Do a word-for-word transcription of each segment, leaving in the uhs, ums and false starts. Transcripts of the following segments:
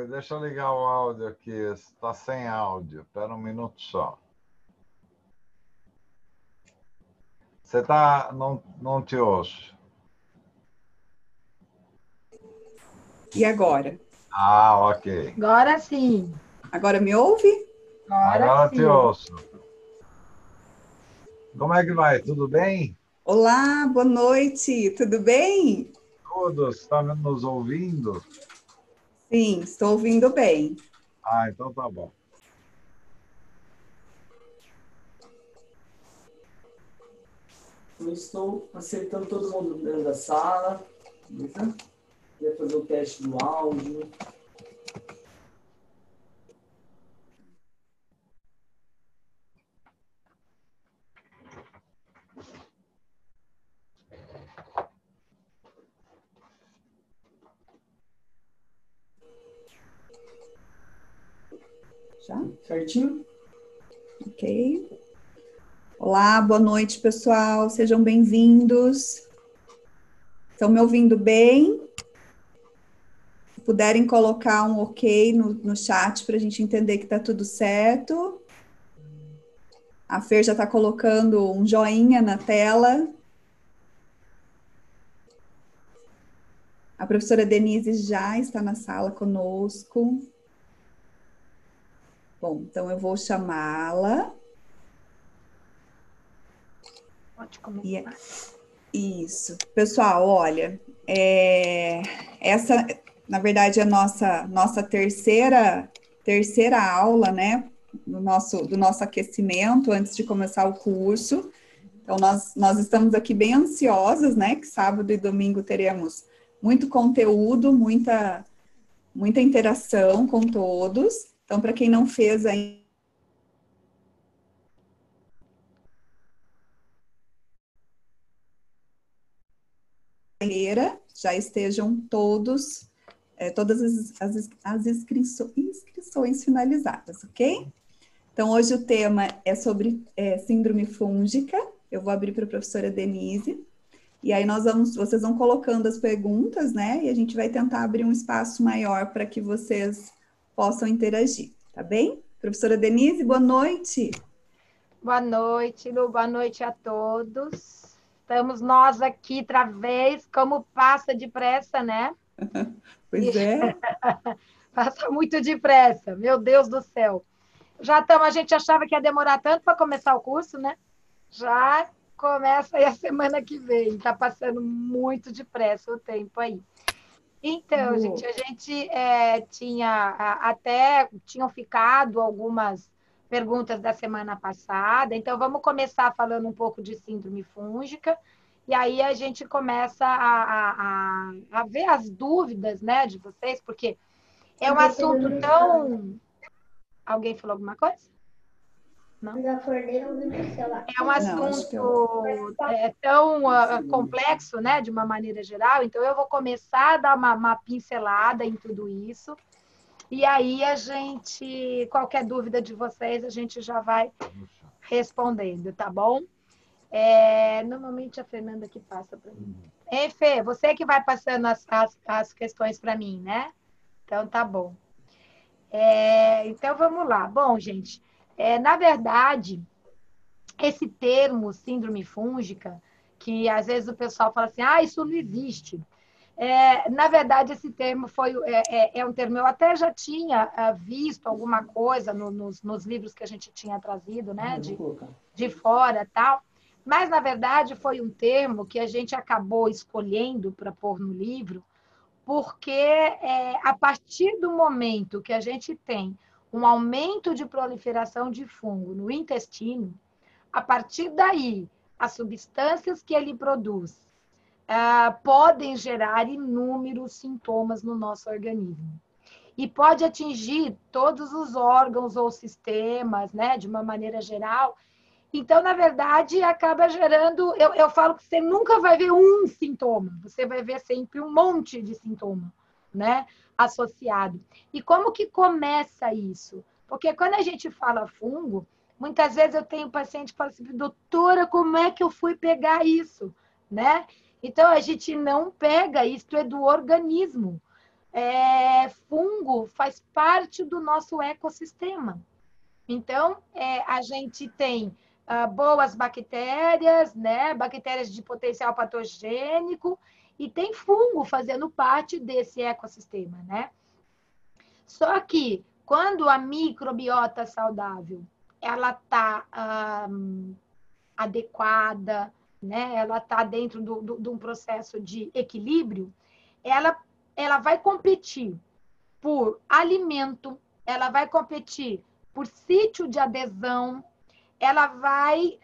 Oi, deixa eu ligar o áudio aqui. Está sem áudio. Espera um minuto só. Você tá... Não, não te ouço. E agora? Ah, ok. Agora sim. Agora me ouve? Agora, Agora sim. te ouço. Como é que vai? Tudo bem? Olá, boa noite, tudo bem? Tudo. Você está nos ouvindo? Sim, estou ouvindo bem. Ah, então tá bom. Eu estou aceitando todo mundo dentro da sala. Beleza? Queria fazer o teste do áudio. Já? Certinho? Ok. Olá, boa noite, pessoal. Sejam bem-vindos. Estão me ouvindo bem? Se puderem colocar um ok no, no chat para a gente entender que está tudo certo. A Fer já está colocando um joinha na tela. A professora Denise já está na sala conosco. Bom, então eu vou chamá-la. Pode começar. Isso. Pessoal, olha, é, essa, na verdade, é a nossa, nossa terceira, terceira aula, né, do nosso, do nosso aquecimento, antes de começar o curso. Então, nós, nós estamos aqui bem ansiosas, né, que sábado e domingo teremos muito conteúdo, muita, muita interação com todos. Então, para quem não fez ainda, já estejam todos, é, todas as, as, as inscrições, inscrições finalizadas, ok? Então, hoje o tema é sobre é, síndrome fúngica. Eu vou abrir para a professora Denise. E aí nós vamos, vocês vão colocando as perguntas, né? E a gente vai tentar abrir um espaço maior para que vocês possam interagir, tá bem? Professora Denise, boa noite. Boa noite, Lu. Boa noite a todos. Estamos nós aqui outra vez, como passa depressa, né? Pois é. Passa muito depressa, meu Deus do céu. Já estamos, a gente achava que ia demorar tanto para começar o curso, né? Já começa aí a semana que vem. Está passando muito depressa o tempo aí. Então, gente, a gente é, tinha a, até tinham ficado algumas perguntas da semana passada, então vamos começar falando um pouco de síndrome fúngica, e aí a gente começa a, a, a, a ver as dúvidas, né, de vocês, porque é um assunto tão... Alguém falou alguma coisa? Não? É um assunto é, tão uh, complexo, né, de uma maneira geral, então eu vou começar a dar uma, uma pincelada em tudo isso, e aí a gente, qualquer dúvida de vocês, a gente já vai respondendo, tá bom? É, normalmente a Fernanda que passa para mim. Ei, Fê, você que vai passando as, as, as questões para mim, né? Então tá bom. É, então vamos lá. Bom, gente, é, na verdade, esse termo síndrome fúngica, que às vezes o pessoal fala assim, ah, isso não existe. É, na verdade, esse termo foi é, é um termo, eu até já tinha uh, visto alguma coisa no, nos, nos livros que a gente tinha trazido, né, de, de fora tal, mas, na verdade, foi um termo que a gente acabou escolhendo para pôr no livro, porque é, a partir do momento que a gente tem um aumento de proliferação de fungo no intestino, a partir daí, as substâncias que ele produz uh, podem gerar inúmeros sintomas no nosso organismo. E pode atingir todos os órgãos ou sistemas, né, de uma maneira geral. Então, na verdade, acaba gerando... Eu, eu falo que você nunca vai ver um sintoma, você vai ver sempre um monte de sintoma, né, associado. E como que começa isso? Porque quando a gente fala fungo, muitas vezes eu tenho paciente que fala assim, doutora, como é que eu fui pegar isso? Né? Então, a gente não pega, isso é do organismo. é, fungo faz parte do nosso ecossistema. Então, é, a gente tem ah, boas bactérias, né? Bactérias de potencial patogênico, e tem fungo fazendo parte desse ecossistema, né? Só que, quando a microbiota saudável ela está hum, adequada, né? Ela está dentro de do, do, do um processo de equilíbrio, ela, ela vai competir por alimento, ela vai competir por sítio de adesão, ela vai...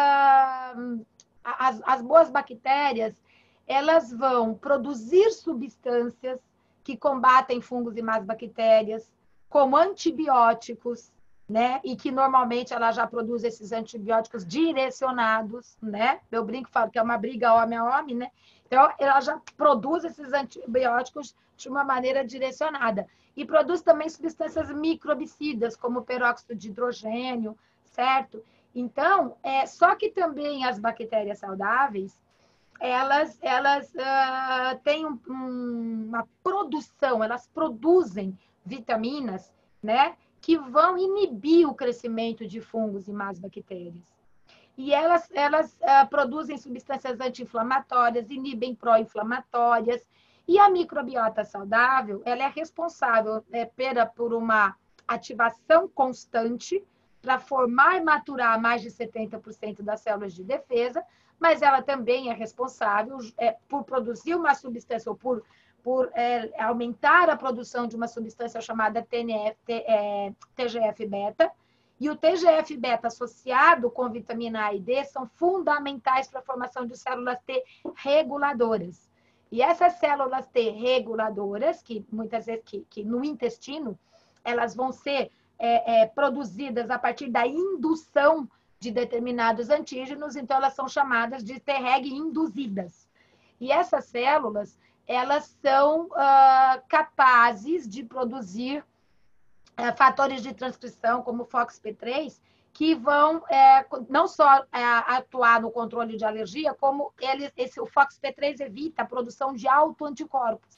Uh, as, as boas bactérias, elas vão produzir substâncias que combatem fungos e más bactérias, como antibióticos, né? E que normalmente ela já produz esses antibióticos direcionados, né? Eu brinco e falo que é uma briga homem a homem, né? Então, ela já produz esses antibióticos de uma maneira direcionada. E produz também substâncias microbicidas, como peróxido de hidrogênio, certo? Então, é, só que também as bactérias saudáveis, elas, elas uh, têm um, um, uma produção, elas produzem vitaminas, né, que vão inibir o crescimento de fungos e más bactérias. E elas, elas uh, produzem substâncias anti-inflamatórias, inibem pró-inflamatórias, e a microbiota saudável, ela é responsável é, pela, por uma ativação constante para formar e maturar mais de setenta por cento das células de defesa, mas ela também é responsável é, por produzir uma substância, ou por, por é, aumentar a produção de uma substância chamada T N F, é, T G F beta, e o T G F beta associado com vitamina A e D são fundamentais para a formação de células T reguladoras. E essas células T reguladoras, que muitas vezes que, que no intestino, elas vão ser é, é, produzidas a partir da indução de determinados antígenos, então elas são chamadas de T-reg induzidas. E essas células, elas são uh, capazes de produzir uh, fatores de transcrição, como o F O X P três, que vão é, não só é, atuar no controle de alergia, como ele, esse, o F O X P três evita a produção de autoanticorpos.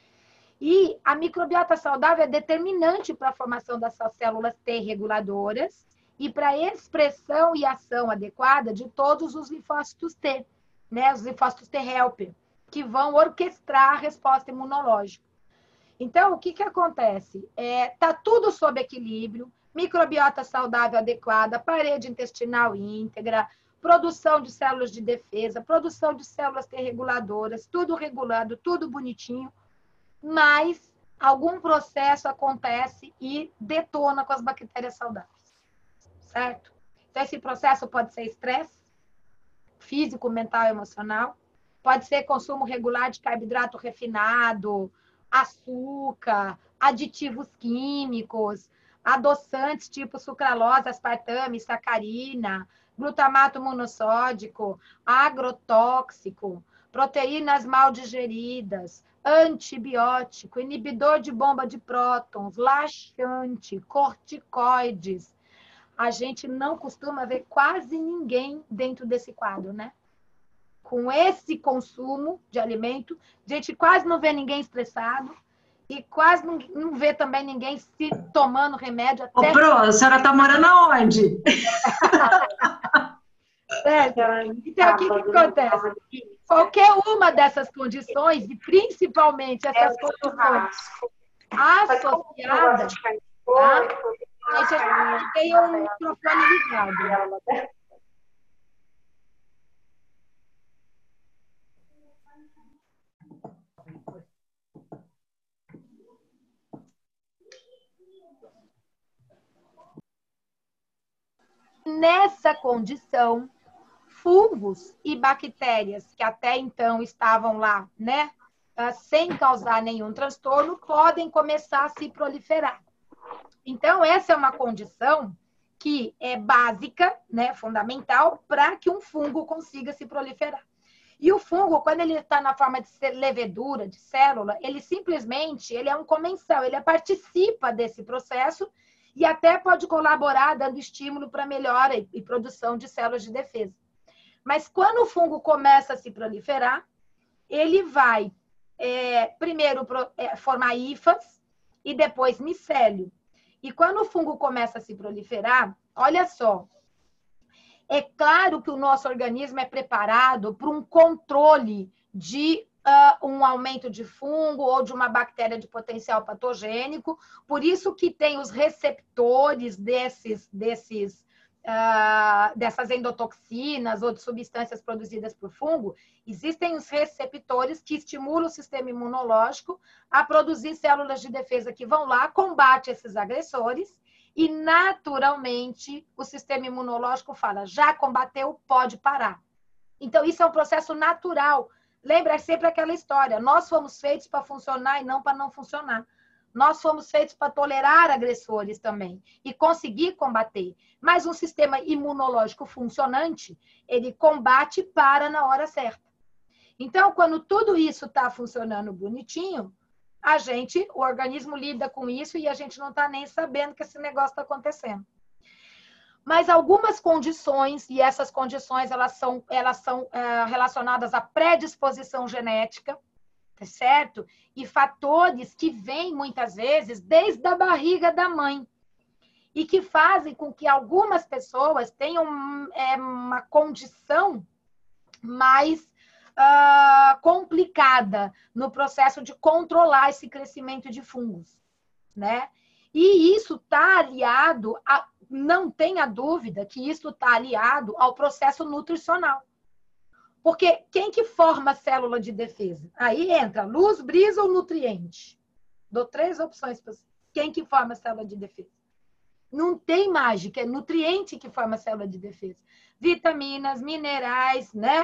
E a microbiota saudável é determinante para a formação dessas células T reguladoras e para a expressão e ação adequada de todos os linfócitos T, né? Os linfócitos T helper, que vão orquestrar a resposta imunológica. Então, o que, que acontece? Está é, tá tudo sob equilíbrio, microbiota saudável adequada, parede intestinal íntegra, produção de células de defesa, produção de células T reguladoras, tudo regulado, tudo bonitinho, mas algum processo acontece e detona com as bactérias saudáveis, certo? Então, esse processo pode ser estresse físico, mental, emocional, pode ser consumo regular de carboidrato refinado, açúcar, aditivos químicos, adoçantes tipo sucralose, aspartame, sacarina, glutamato monossódico, agrotóxico, proteínas mal digeridas, antibiótico, inibidor de bomba de prótons, laxante, corticoides. A gente não costuma ver quase ninguém dentro desse quadro, né? Com esse consumo de alimento, a gente quase não vê ninguém estressado e quase não, não vê também ninguém se tomando remédio. Até... Ô, Pro, a senhora está morando aonde? É, então, o que, que acontece? Qualquer uma dessas condições, e principalmente essas condições associadas, tá? A gente tem um microfone ligado. Nessa condição, fungos e bactérias que até então estavam lá, né, sem causar nenhum transtorno, podem começar a se proliferar. Então, essa é uma condição que é básica, né, fundamental, para que um fungo consiga se proliferar. E o fungo, quando ele está na forma de levedura, de célula, ele simplesmente ele é um comensal, ele participa desse processo e até pode colaborar dando estímulo para melhora e, e produção de células de defesa. Mas quando o fungo começa a se proliferar, ele vai é, primeiro é, formar hifas e depois micélio. E quando o fungo começa a se proliferar, olha só, é claro que o nosso organismo é preparado para um controle de uh, um aumento de fungo ou de uma bactéria de potencial patogênico, por isso que tem os receptores desses, desses, uh, dessas endotoxinas ou de substâncias produzidas por fungo, existem os receptores que estimulam o sistema imunológico a produzir células de defesa que vão lá, combate esses agressores, e, naturalmente, o sistema imunológico fala, já combateu, pode parar. Então, isso é um processo natural. Lembra, é sempre aquela história, nós fomos feitos para funcionar e não para não funcionar. Nós fomos feitos para tolerar agressores também e conseguir combater. Mas um sistema imunológico funcionante, ele combate e para na hora certa. Então, quando tudo isso está funcionando bonitinho, a gente, o organismo lida com isso e a gente não está nem sabendo que esse negócio está acontecendo. Mas algumas condições, e essas condições elas são, elas são é, relacionadas à predisposição genética, tá certo? E fatores que vêm muitas vezes desde a barriga da mãe e que fazem com que algumas pessoas tenham é, uma condição mais Uh, complicada no processo de controlar esse crescimento de fungos, né? E isso está aliado, a, não tenha dúvida que isso está aliado ao processo nutricional. Porque quem que forma a célula de defesa? Aí entra luz, brisa ou nutriente. Dou três opções para você. Quem que forma a célula de defesa? Não tem mágica, é nutriente que forma a célula de defesa. Vitaminas, minerais, né?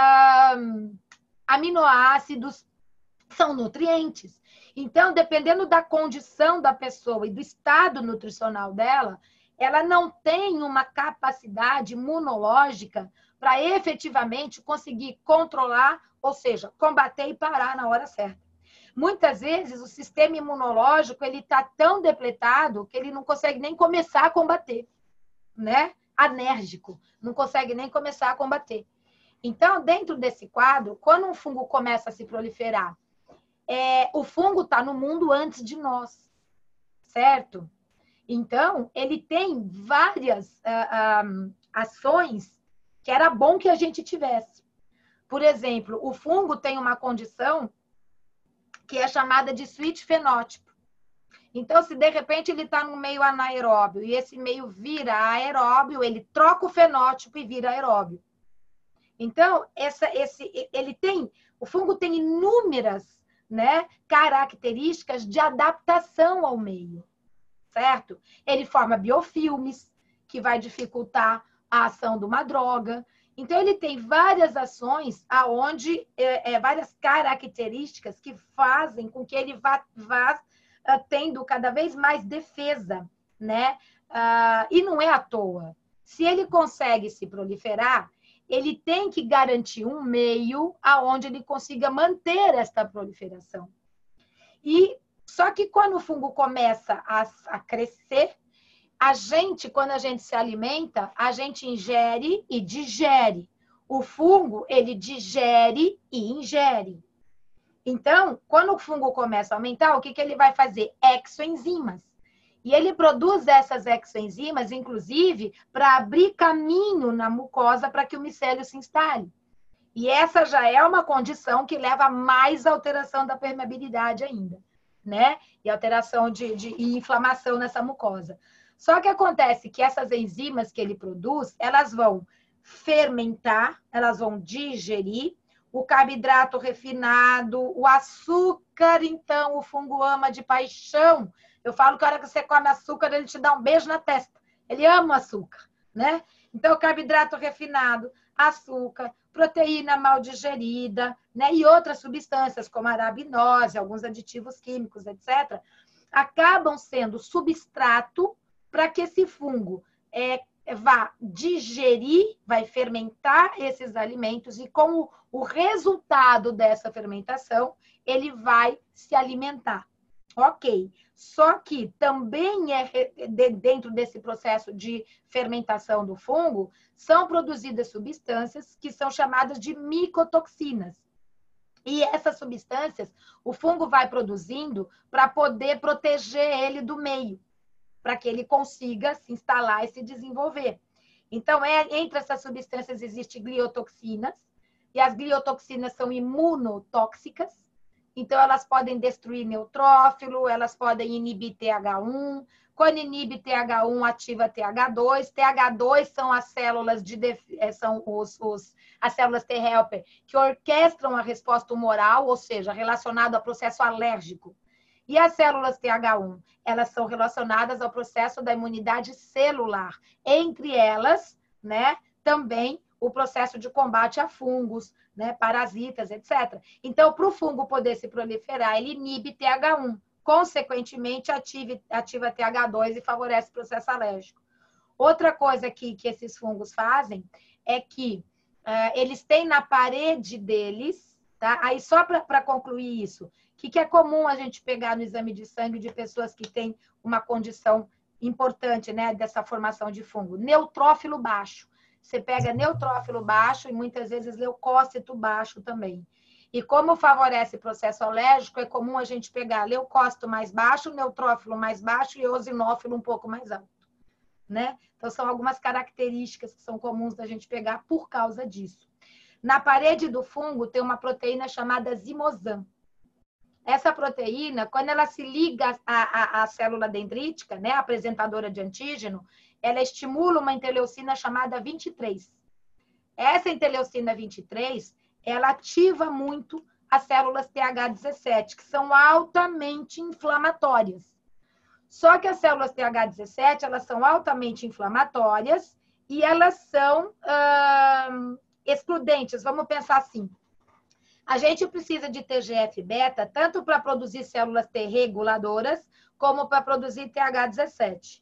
Um, aminoácidos são nutrientes. Então, dependendo da condição da pessoa e do estado nutricional dela, ela não tem uma capacidade imunológica para efetivamente conseguir controlar, ou seja, combater e parar na hora certa. Muitas vezes, o sistema imunológico ele está tão depletado que ele não consegue nem começar a combater, né? Anérgico, não consegue nem começar a combater. Então, dentro desse quadro, quando um fungo começa a se proliferar, é, o fungo está no mundo antes de nós, certo? Então, ele tem várias ah, ah, ações que era bom que a gente tivesse. Por exemplo, o fungo tem uma condição que é chamada de switch fenótipo. Então, se de repente ele está no meio anaeróbio e esse meio vira aeróbio, ele troca o fenótipo e vira aeróbio. Então, essa, esse, ele tem, o fungo tem inúmeras, né, características de adaptação ao meio, certo? Ele forma biofilmes, que vai dificultar a ação de uma droga. Então, ele tem várias ações, aonde, é, é, várias características que fazem com que ele vá, vá uh, tendo cada vez mais defesa, né? Uh, e não é à toa. Se ele consegue se proliferar, ele tem que garantir um meio aonde ele consiga manter esta proliferação. E só que quando o fungo começa a, a crescer, a gente, quando a gente se alimenta, a gente ingere e digere. O fungo, ele digere e ingere. Então, quando o fungo começa a aumentar, o que, que ele vai fazer? Exoenzimas. E ele produz essas exoenzimas, inclusive, para abrir caminho na mucosa para que o micélio se instale. E essa já é uma condição que leva a mais alteração da permeabilidade ainda, né? E alteração de, de e inflamação nessa mucosa. Só que acontece que essas enzimas que ele produz, elas vão fermentar, elas vão digerir o carboidrato refinado, o açúcar, então, o fungo ama de paixão. Eu falo que a hora que você come açúcar, ele te dá um beijo na testa. Ele ama o açúcar, né? Então, carboidrato refinado, açúcar, proteína mal digerida, né? E outras substâncias, como arabinose, alguns aditivos químicos, etcétera, acabam sendo substrato para que esse fungo é, vá digerir, vai fermentar esses alimentos e com o, o resultado dessa fermentação, ele vai se alimentar. Ok. Só que também é dentro desse processo de fermentação do fungo, são produzidas substâncias que são chamadas de micotoxinas. E essas substâncias, o fungo vai produzindo para poder proteger ele do meio, para que ele consiga se instalar e se desenvolver. Então, é, entre essas substâncias existem gliotoxinas, e as gliotoxinas são imunotóxicas, então elas podem destruir neutrófilo, elas podem inibir T H um, quando inibe T H um, ativa T H dois. T H dois são as células de def... são os, os... as células T helper que orquestram a resposta humoral, ou seja, relacionado ao processo alérgico. E as células T H um, elas são relacionadas ao processo da imunidade celular. Entre elas, né, também o processo de combate a fungos, né, parasitas, etcétera. Então, para o fungo poder se proliferar, ele inibe T H um. Consequentemente, ativa, ativa T H dois e favorece o processo alérgico. Outra coisa que, que esses fungos fazem é que uh, eles têm na parede deles, tá? Aí só para concluir isso, o que, que é comum a gente pegar no exame de sangue de pessoas que têm uma condição importante, né, dessa formação de fungo? Neutrófilo baixo. Você pega neutrófilo baixo e muitas vezes leucócito baixo também. E como favorece o processo alérgico, é comum a gente pegar leucócito mais baixo, neutrófilo mais baixo e eosinófilo um pouco mais alto, né? Então, são algumas características que são comuns da gente pegar por causa disso. Na parede do fungo tem uma proteína chamada zimosan. Essa proteína, quando ela se liga à, à, à célula dendrítica, né, apresentadora de antígeno, ela estimula uma interleucina chamada vinte e três. Essa interleucina vinte e três, ela ativa muito as células T H dezessete, que são altamente inflamatórias. Só que as células T H dezessete, elas são altamente inflamatórias e elas são hum, excludentes. Vamos pensar assim. A gente precisa de T G F beta tanto para produzir células T reguladoras como para produzir T H dezessete.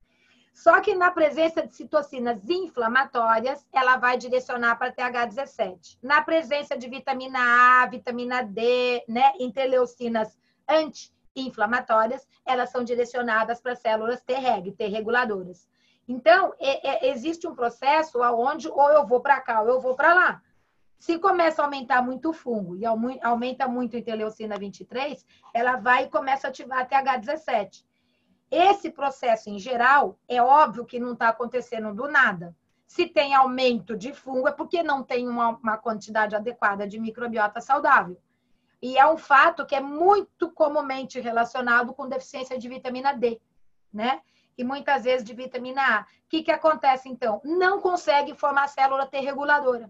Só que na presença de citocinas inflamatórias, ela vai direcionar para T H dezessete. Na presença de vitamina A, vitamina D, né, interleucinas anti-inflamatórias, elas são direcionadas para células T reg, T reguladoras. Então, é, é, existe um processo onde ou eu vou para cá ou eu vou para lá. Se começa a aumentar muito o fungo e aumenta muito a interleucina vinte e três, ela vai e começa a ativar a T H dezessete. Esse processo, em geral, é óbvio que não está acontecendo do nada. Se tem aumento de fungo, é porque não tem uma, uma quantidade adequada de microbiota saudável. E é um fato que é muito comumente relacionado com deficiência de vitamina D, né? E muitas vezes de vitamina A. O que, que acontece, então? Não consegue formar célula T reguladora.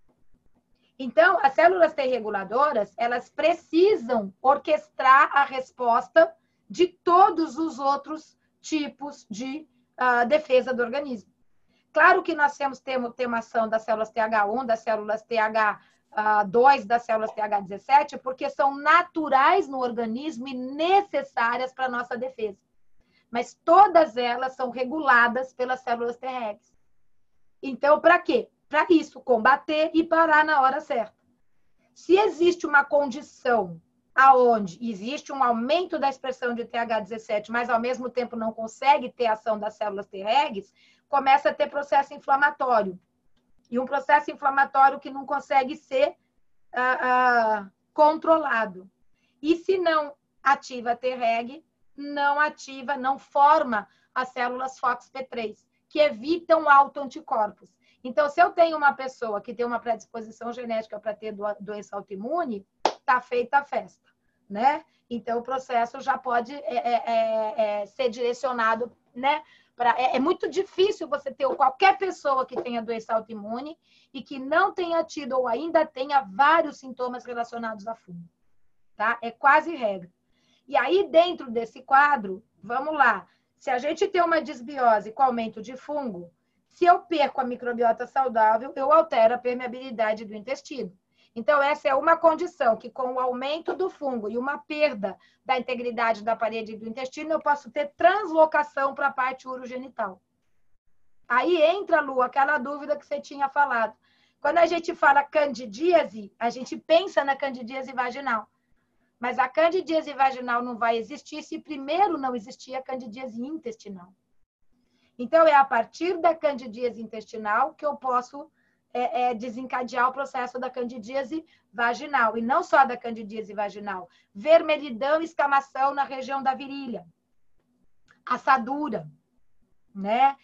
Então, as células T reguladoras, elas precisam orquestrar a resposta de todos os outros tipos de uh, defesa do organismo. Claro que nós temos, temos, temos ação das células T H um, das células T H dois, das células T H dezessete, porque são naturais no organismo e necessárias para a nossa defesa. Mas todas elas são reguladas pelas células T regs. Então, para quê? Para isso, combater e parar na hora certa. Se existe uma condição aonde existe um aumento da expressão de T H dezessete, mas ao mesmo tempo não consegue ter ação das células T regs, começa a ter processo inflamatório. E um processo inflamatório que não consegue ser ah, ah, controlado. E se não ativa a T reg, não ativa, não forma as células F O X P três, que evitam autoanticorpos. Então, se eu tenho uma pessoa que tem uma predisposição genética para ter doença autoimune, está feita a festa, né? Então, o processo já pode é, é, é, ser direcionado, né? Pra, é, é muito difícil você ter qualquer pessoa que tenha doença autoimune e que não tenha tido ou ainda tenha vários sintomas relacionados a fungo, tá? É quase regra. E aí, dentro desse quadro, vamos lá. Se a gente tem uma disbiose com aumento de fungo, se eu perco a microbiota saudável, eu altero a permeabilidade do intestino. Então, essa é uma condição que, com o aumento do fungo e uma perda da integridade da parede do intestino, eu posso ter translocação para a parte urogenital. Aí entra, Lu, aquela dúvida que você tinha falado. Quando a gente fala candidíase, a gente pensa na candidíase vaginal. Mas a candidíase vaginal não vai existir se primeiro não existir a candidíase intestinal. Então, é a partir da candidíase intestinal que eu posso é, é, desencadear o processo da candidíase vaginal. E não só da candidíase vaginal. Vermelhidão e escamação na região da virilha. Assadura, né?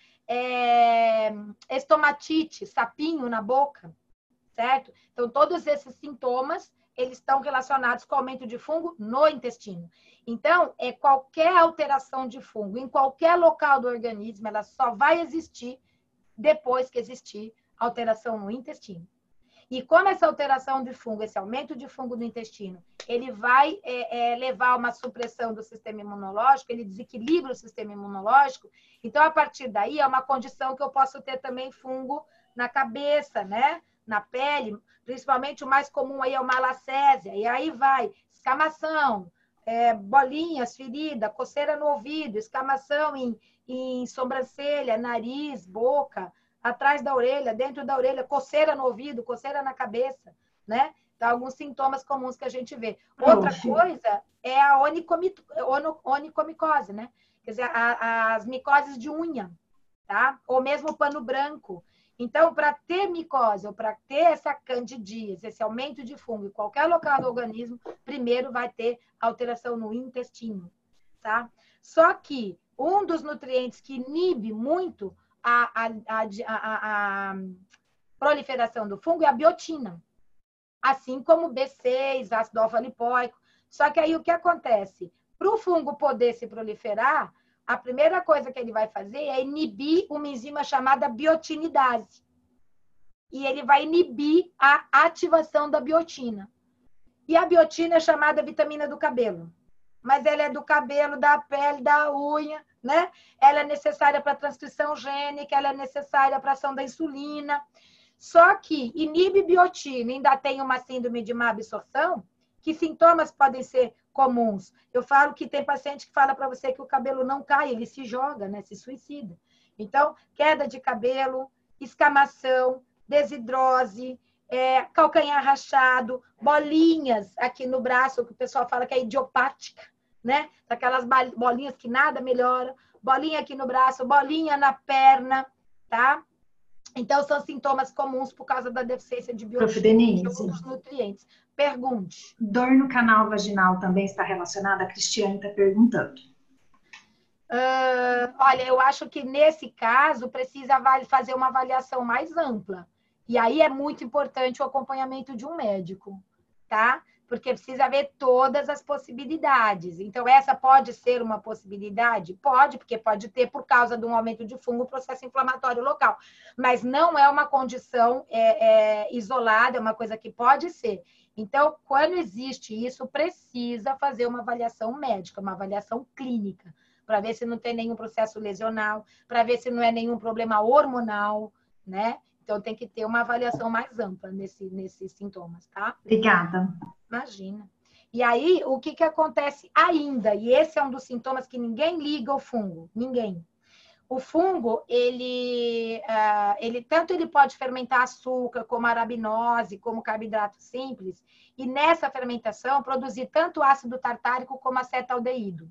É, estomatite, sapinho na boca, certo? Então, todos esses sintomas, eles estão relacionados com o aumento de fungo no intestino. Então, é qualquer alteração de fungo em qualquer local do organismo, ela só vai existir depois que existir alteração no intestino. E como essa alteração de fungo, esse aumento de fungo no intestino, ele vai é, é, levar a uma supressão do sistema imunológico, ele desequilibra o sistema imunológico, então, a partir daí, é uma condição que eu posso ter também fungo na cabeça, né? Na pele, principalmente o mais comum aí é o malacésia, e aí vai escamação, é, bolinhas, ferida, coceira no ouvido, escamação em, em sobrancelha, nariz, boca, atrás da orelha, dentro da orelha, coceira no ouvido, coceira na cabeça, né? Então, alguns sintomas comuns que a gente vê. Outra coisa é a onicomicose, né? Quer dizer, a, as micoses de unha, tá? Ou mesmo pano branco. Então, para ter micose ou para ter essa candidíase, esse aumento de fungo em qualquer local do organismo, primeiro vai ter alteração no intestino, tá? Só que um dos nutrientes que inibe muito a, a, a, a, a proliferação do fungo é a biotina, assim como o B seis, ácido alfa-lipóico. Só que aí o que acontece? Para o fungo poder se proliferar, a primeira coisa que ele vai fazer é inibir uma enzima chamada biotinidase. E ele vai inibir a ativação da biotina. E a biotina é chamada vitamina do cabelo. Mas ela é do cabelo, da pele, da unha, né? Ela é necessária para a transcrição gênica, ela é necessária para a ação da insulina. Só que inibe biotina, ainda tem uma síndrome de má absorção, que sintomas podem ser comuns? Eu falo que tem paciente que fala para você que o cabelo não cai, ele se joga, né? Se suicida. Então, queda de cabelo, escamação, desidrose, é, calcanhar rachado, bolinhas aqui no braço, que o pessoal fala que é idiopática, né? Aquelas bolinhas que nada melhora, bolinha aqui no braço, bolinha na perna, tá? Então, são sintomas comuns por causa da deficiência de biotina e outros nutrientes. Pergunte. Dor no canal vaginal também está relacionada? A Cristiane está perguntando. Uh, olha, eu acho que nesse caso precisa fazer uma avaliação mais ampla. E aí é muito importante o acompanhamento de um médico, tá? Porque precisa ver todas as possibilidades. Então, essa pode ser uma possibilidade? Pode, porque pode ter, por causa de um aumento de fungo, processo inflamatório local. Mas não é uma condição é, é, isolada, é uma coisa que pode ser. Então, quando existe isso, precisa fazer uma avaliação médica, uma avaliação clínica, para ver se não tem nenhum processo lesional, para ver se não é nenhum problema hormonal, né? Então, tem que ter uma avaliação mais ampla nesse, nesses sintomas, tá? Obrigada. Imagina. E aí, o que, que acontece ainda? E esse é um dos sintomas que ninguém liga ao fungo. Ninguém. O fungo, ele, uh, ele tanto ele pode fermentar açúcar, como arabinose, como carboidrato simples, e nessa fermentação produzir tanto ácido tartárico como acetaldeído.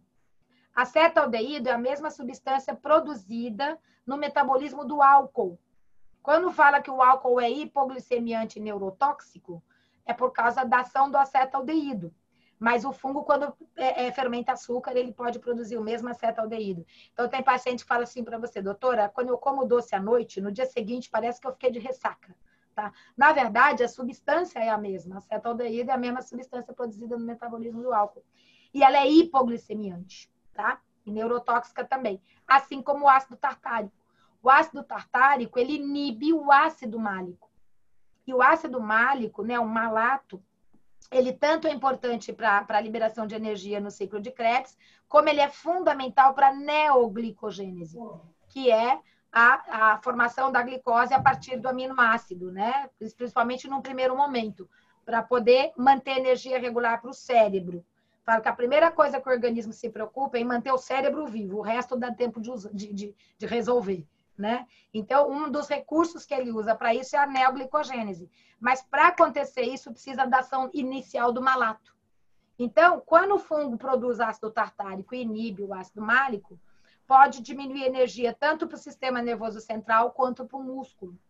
Acetaldeído é a mesma substância produzida no metabolismo do álcool. Quando fala que o álcool é hipoglicemiante e neurotóxico, é por causa da ação do acetaldeído. Mas o fungo, quando é, é, fermenta açúcar, ele pode produzir o mesmo acetaldeído. Então, tem paciente que fala assim para você, doutora, quando eu como doce à noite, no dia seguinte parece que eu fiquei de ressaca. Tá? Na verdade, a substância é a mesma. Acetaldeído é a mesma substância produzida no metabolismo do álcool. E ela é hipoglicemiante, tá? E neurotóxica também. Assim como o ácido tartárico. O ácido tartárico, ele inibe o ácido málico. E o ácido málico, né, o malato, ele tanto é importante para a liberação de energia no ciclo de Krebs, como ele é fundamental para a neoglicogênese, que é a, a formação da glicose a partir do aminoácido, né? Principalmente num primeiro momento, para poder manter energia regular para o cérebro. Falo que a primeira coisa que o organismo se preocupa é em manter o cérebro vivo, o resto dá tempo de, de, de, de resolver. Né? Então, um dos recursos que ele usa para isso é a neoglicogênese. Mas, para acontecer isso, precisa da ação inicial do malato. Então, quando o fungo produz ácido tartárico e inibe o ácido málico, pode diminuir a energia tanto para o sistema nervoso central quanto para o músculo.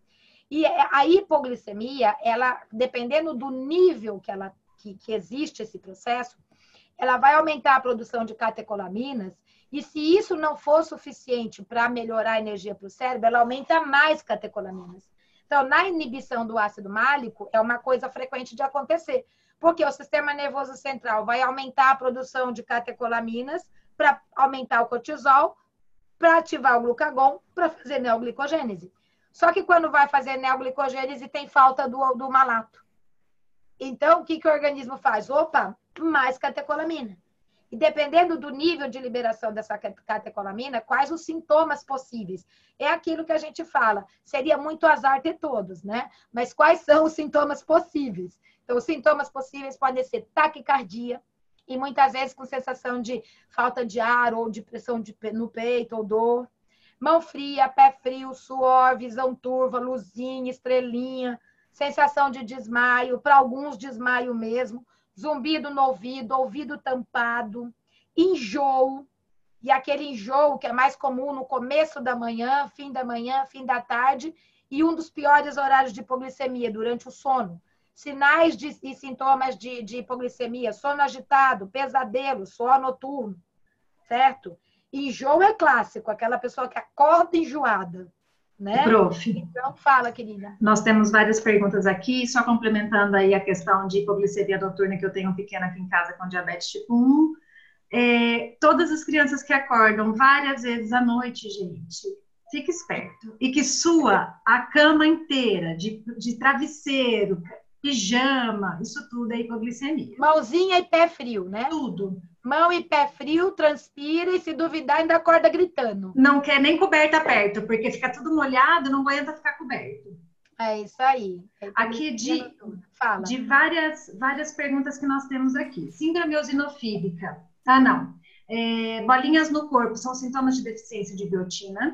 E a hipoglicemia, ela, dependendo do nível que, ela, que, que existe esse processo, ela vai aumentar a produção de catecolaminas, e se isso não for suficiente para melhorar a energia para o cérebro, ela aumenta mais catecolaminas. Então, na inibição do ácido málico, é uma coisa frequente de acontecer, porque o sistema nervoso central vai aumentar a produção de catecolaminas para aumentar o cortisol, para ativar o glucagon, para fazer neoglicogênese. Só que quando vai fazer neoglicogênese, tem falta do, do malato. Então, o que, que o organismo faz? Opa, mais catecolamina. E dependendo do nível de liberação dessa catecolamina, quais os sintomas possíveis? É aquilo que a gente fala. Seria muito azar ter todos, né? Mas quais são os sintomas possíveis? Então, os sintomas possíveis podem ser taquicardia, e muitas vezes com sensação de falta de ar ou de pressão de, no peito ou dor. Mão fria, pé frio, suor, visão turva, luzinha, estrelinha, sensação de desmaio, para alguns desmaio mesmo, zumbido no ouvido, ouvido tampado, enjoo, e aquele enjoo que é mais comum no começo da manhã, fim da manhã, fim da tarde, e um dos piores horários de hipoglicemia, durante o sono. Sinais de, e sintomas de, de hipoglicemia, sono agitado, pesadelo, suor noturno, certo? Enjoo é clássico, aquela pessoa que acorda enjoada, né? Prof. Então, fala, querida. Nós temos várias perguntas aqui, só complementando aí a questão de hipoglicemia noturna, que eu tenho um pequeno aqui em casa com diabetes tipo um. É, todas as crianças que acordam várias vezes à noite, gente, fique esperto. E que sua a cama inteira, de, de travesseiro, pijama, isso tudo é hipoglicemia. Mãozinha e pé frio, né? Tudo. Mão e pé frio, transpira e, se duvidar, ainda acorda gritando. Não quer nem coberta perto, porque fica tudo molhado, não aguenta ficar coberto. É isso aí. É aqui de, Fala. de várias, várias perguntas que nós temos aqui. Síndrome eosinofílica. Ah, não. É, bolinhas no corpo são sintomas de deficiência de biotina?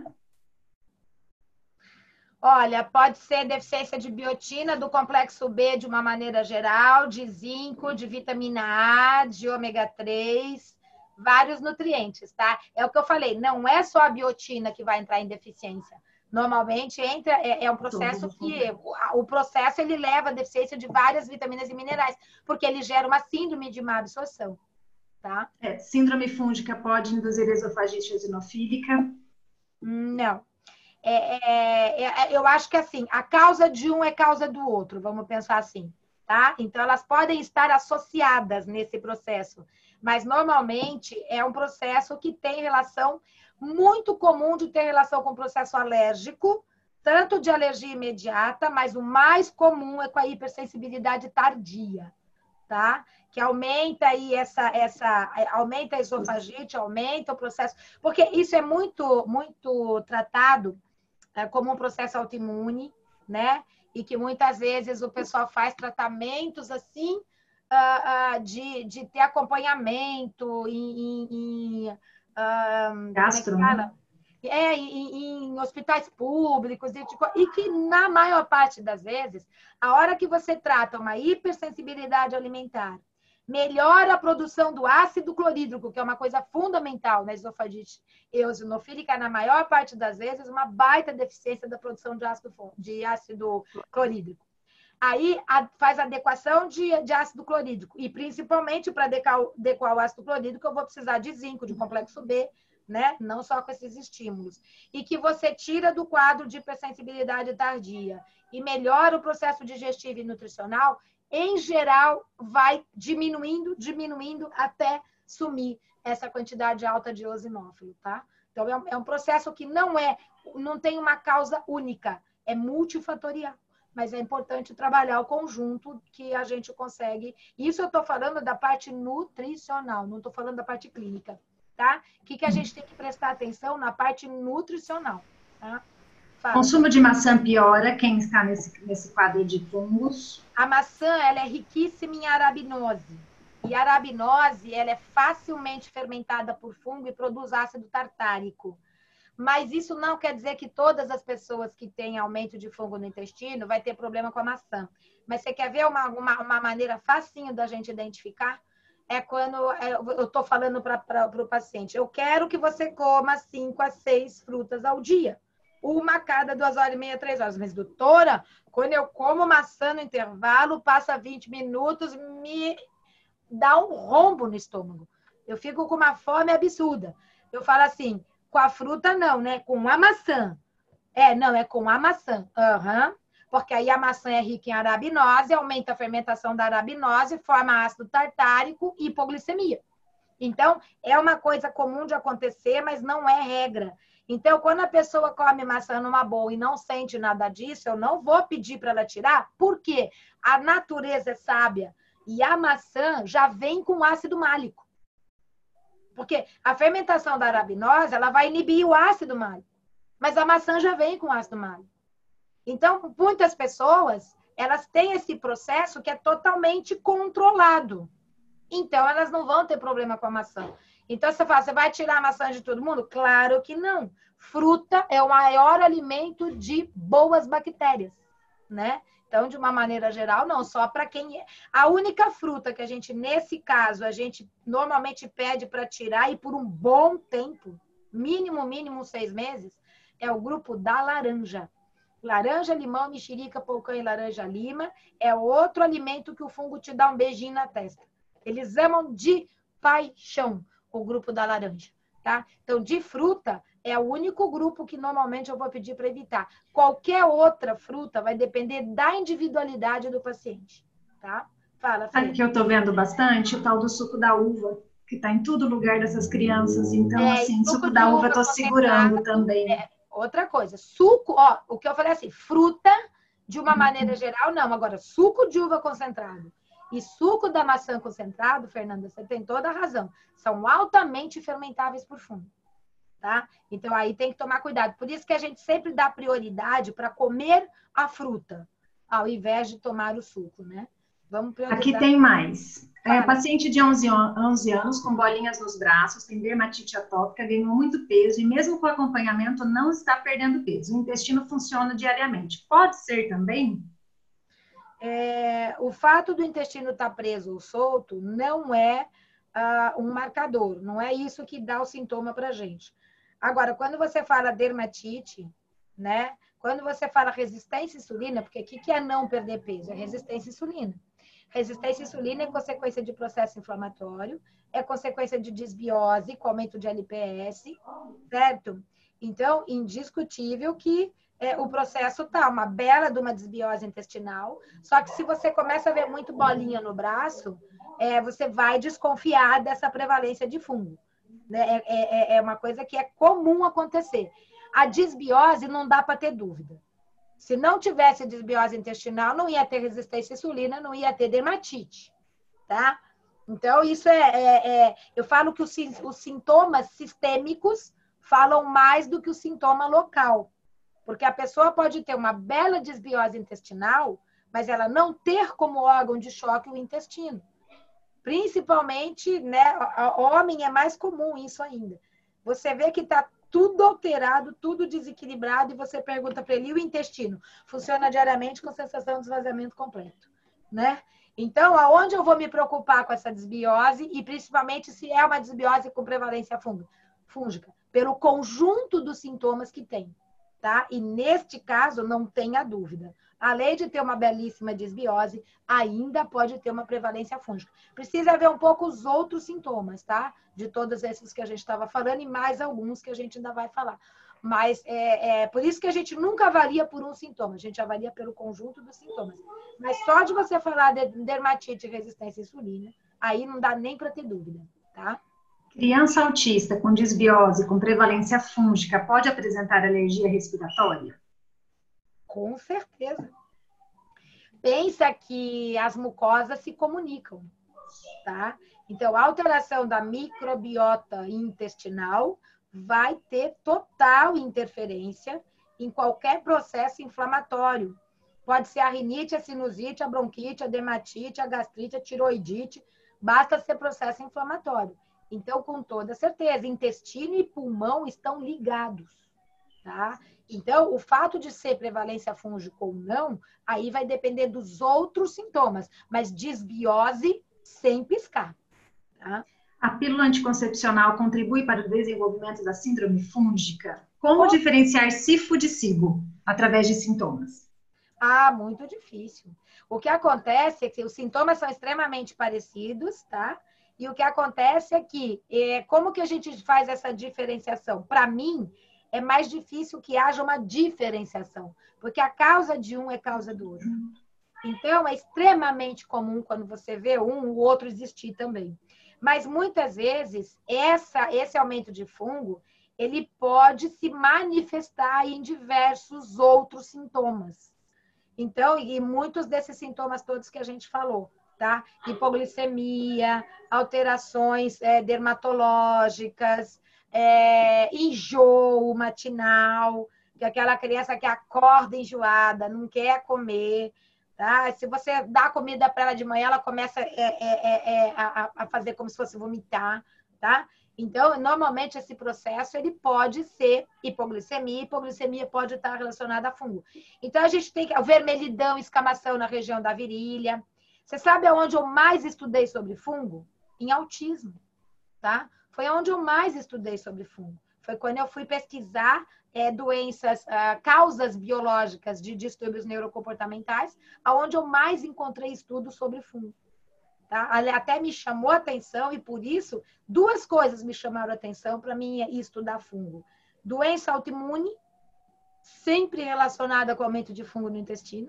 Olha, pode ser deficiência de biotina, do complexo B de uma maneira geral, de zinco, de vitamina A, de ômega três, vários nutrientes, tá? É o que eu falei, não é só a biotina que vai entrar em deficiência. Normalmente entra, é, é um processo que o, o processo ele leva a deficiência de várias vitaminas e minerais, porque ele gera uma síndrome de má absorção, tá? É, síndrome fúngica pode induzir esofagite eosinofílica? Não. É, é, é, eu acho que assim, a causa de um é causa do outro, vamos pensar assim, tá? Então, elas podem estar associadas nesse processo, mas normalmente é um processo que tem relação, muito comum de ter relação com o processo alérgico, tanto de alergia imediata, mas o mais comum é com a hipersensibilidade tardia, tá? Que aumenta aí essa, essa, aumenta a esofagite, aumenta o processo, porque isso é muito, muito tratado como um processo autoimune, né? E que muitas vezes o pessoal faz tratamentos assim uh, uh, de, de ter acompanhamento em, em uh, Gastro, né? É, em, em hospitais públicos, e, tipo, e que na maior parte das vezes, a hora que você trata uma hipersensibilidade alimentar, melhora a produção do ácido clorídrico, que é uma coisa fundamental na esofagite eosinofílica, na maior parte das vezes, uma baita deficiência da produção de ácido, de ácido clorídrico. Aí a, faz adequação de, de ácido clorídrico, e principalmente para adequar o ácido clorídrico, eu vou precisar de zinco, de complexo B, né? Não só com esses estímulos. E que você tira do quadro de hipersensibilidade tardia e melhora o processo digestivo e nutricional, em geral, vai diminuindo, diminuindo até sumir essa quantidade alta de eosinófilo, tá? Então, é um, é um processo que não é, não tem uma causa única, é multifatorial. Mas é importante trabalhar o conjunto que a gente consegue. Isso eu estou falando da parte nutricional, não estou falando da parte clínica, tá? O que, que a gente tem que prestar atenção na parte nutricional, tá? Fala. Consumo de maçã piora quem está nesse, nesse quadro de fungos? A maçã, ela é riquíssima em arabinose. E a arabinose, ela é facilmente fermentada por fungo e produz ácido tartárico. Mas isso não quer dizer que todas as pessoas que têm aumento de fungo no intestino vai ter problema com a maçã. Mas você quer ver uma, uma, uma maneira facinho da gente identificar? É quando eu estou falando para o paciente, eu quero que você coma cinco a seis frutas ao dia. uma a cada duas horas e meia, três horas. Mas, doutora, quando eu como maçã no intervalo, passa vinte minutos, me dá um rombo no estômago. Eu fico com uma fome absurda. Eu falo assim, com a fruta não, né? Com a maçã. É, não, é com a maçã. Aham. Uhum. Porque aí a maçã é rica em arabinose, aumenta a fermentação da arabinose, forma ácido tartárico e hipoglicemia. Então, é uma coisa comum de acontecer, mas não é regra. Então, quando a pessoa come maçã numa boa e não sente nada disso, eu não vou pedir para ela tirar, porque a natureza é sábia e a maçã já vem com ácido málico. Porque a fermentação da arabinose, ela vai inibir o ácido málico, mas a maçã já vem com ácido málico. Então, muitas pessoas, elas têm esse processo que é totalmente controlado. Então, elas não vão ter problema com a maçã. Então, você fala, você vai tirar a maçã de todo mundo? Claro que não. Fruta é o maior alimento de boas bactérias, né? Então, de uma maneira geral, não. Só para quem... É. A única fruta que a gente, nesse caso, a gente normalmente pede para tirar e por um bom tempo, mínimo, mínimo seis meses, é o grupo da laranja. Laranja, limão, mexerica, polcã e laranja-lima é outro alimento que o fungo te dá um beijinho na testa. Eles amam de paixão o grupo da laranja, tá? Então, de fruta, é o único grupo que normalmente eu vou pedir para evitar. Qualquer outra fruta vai depender da individualidade do paciente, tá? Fala, Fê. Aqui eu tô vendo bastante o tal do suco da uva, que tá em todo lugar dessas crianças. Então, é, assim, suco, suco da uva eu tô segurando também. É, outra coisa, suco, ó, o que eu falei assim, fruta, de uma uhum. maneira geral, não. Agora, suco de uva concentrado e suco da maçã concentrado, Fernanda, você tem toda a razão. São altamente fermentáveis por fungo, tá? Então, aí tem que tomar cuidado. Por isso que a gente sempre dá prioridade para comer a fruta, ao invés de tomar o suco, né? Vamos priorizar. Aqui tem mais. É, paciente de onze anos, com bolinhas nos braços, tem dermatite atópica, ganhou muito peso e mesmo com acompanhamento não está perdendo peso. O intestino funciona diariamente. Pode ser também? É, o fato do intestino estar preso ou solto não é uh, um marcador, não é isso que dá o sintoma para a gente. Agora, quando você fala dermatite, né? Quando você fala resistência à insulina, porque o que, que é não perder peso? É resistência à insulina. Resistência à insulina é consequência de processo inflamatório, é consequência de desbiose, com aumento de L P S, certo? Então, indiscutível que é, o processo tá uma bela de uma desbiose intestinal, só que se você começa a ver muito bolinha no braço, é, você vai desconfiar dessa prevalência de fungo. Né? É, é, é uma coisa que é comum acontecer. A desbiose não dá para ter dúvida. Se não tivesse desbiose intestinal, não ia ter resistência à insulina, não ia ter dermatite, tá? Então, isso é... é, é eu falo que os, os sintomas sistêmicos falam mais do que o sintoma local. Porque a pessoa pode ter uma bela desbiose intestinal, mas ela não ter como órgão de choque o intestino. Principalmente, né, a homem é mais comum isso ainda. Você vê que está tudo alterado, tudo desequilibrado, e você pergunta para ele, e o intestino? Funciona diariamente com sensação de esvaziamento completo, né? Então, aonde eu vou me preocupar com essa desbiose, e principalmente se é uma desbiose com prevalência fúngica? Pelo conjunto dos sintomas que tem, tá? E neste caso, não tenha dúvida. Além de ter uma belíssima desbiose, ainda pode ter uma prevalência fúngica. Precisa ver um pouco os outros sintomas, tá? De todos esses que a gente estava falando e mais alguns que a gente ainda vai falar. Mas é, é por isso que a gente nunca avalia por um sintoma, a gente avalia pelo conjunto dos sintomas. Mas só de você falar de dermatite e resistência à insulina, aí não dá nem para ter dúvida, tá? Criança autista com desbiose, com prevalência fúngica, pode apresentar alergia respiratória? Com certeza. Pensa que as mucosas se comunicam, tá? Então, a alteração da microbiota intestinal vai ter total interferência em qualquer processo inflamatório. Pode ser a rinite, a sinusite, a bronquite, a dermatite, a gastrite, a tiroidite, basta ser processo inflamatório. Então, com toda certeza, intestino e pulmão estão ligados, tá? Então, o fato de ser prevalência fúngica ou não, aí vai depender dos outros sintomas, mas desbiose sem piscar, tá? A pílula anticoncepcional contribui para o desenvolvimento da síndrome fúngica? Como Como? diferenciar sifo de cibo através de sintomas? Ah, muito difícil. O que acontece é que os sintomas são extremamente parecidos, tá? E o que acontece é que, é, como que a gente faz essa diferenciação? Para mim, é mais difícil que haja uma diferenciação, porque a causa de um é causa do outro. Então, é extremamente comum quando você vê um, o outro existir também. Mas, muitas vezes, essa, esse aumento de fungo, ele pode se manifestar em diversos outros sintomas. Então, e muitos desses sintomas todos que a gente falou, tá? Hipoglicemia, alterações é, dermatológicas, é, enjoo matinal, que é aquela criança que acorda enjoada, não quer comer, tá? Se você dá comida para ela de manhã, ela começa é, é, é, a, a fazer como se fosse vomitar, tá? Então, normalmente, esse processo ele pode ser hipoglicemia, hipoglicemia pode estar relacionada a fungo. Então, a gente tem que... vermelhidão, escamação na região da virilha. Você sabe aonde eu mais estudei sobre fungo? Em autismo, tá? Foi onde eu mais estudei sobre fungo. Foi quando eu fui pesquisar é, doenças, ah, causas biológicas de distúrbios neurocomportamentais, aonde eu mais encontrei estudos sobre fungo. Tá? Até me chamou a atenção e, por isso, duas coisas me chamaram a atenção para mim estudar fungo. Doença autoimune, sempre relacionada com aumento de fungo no intestino,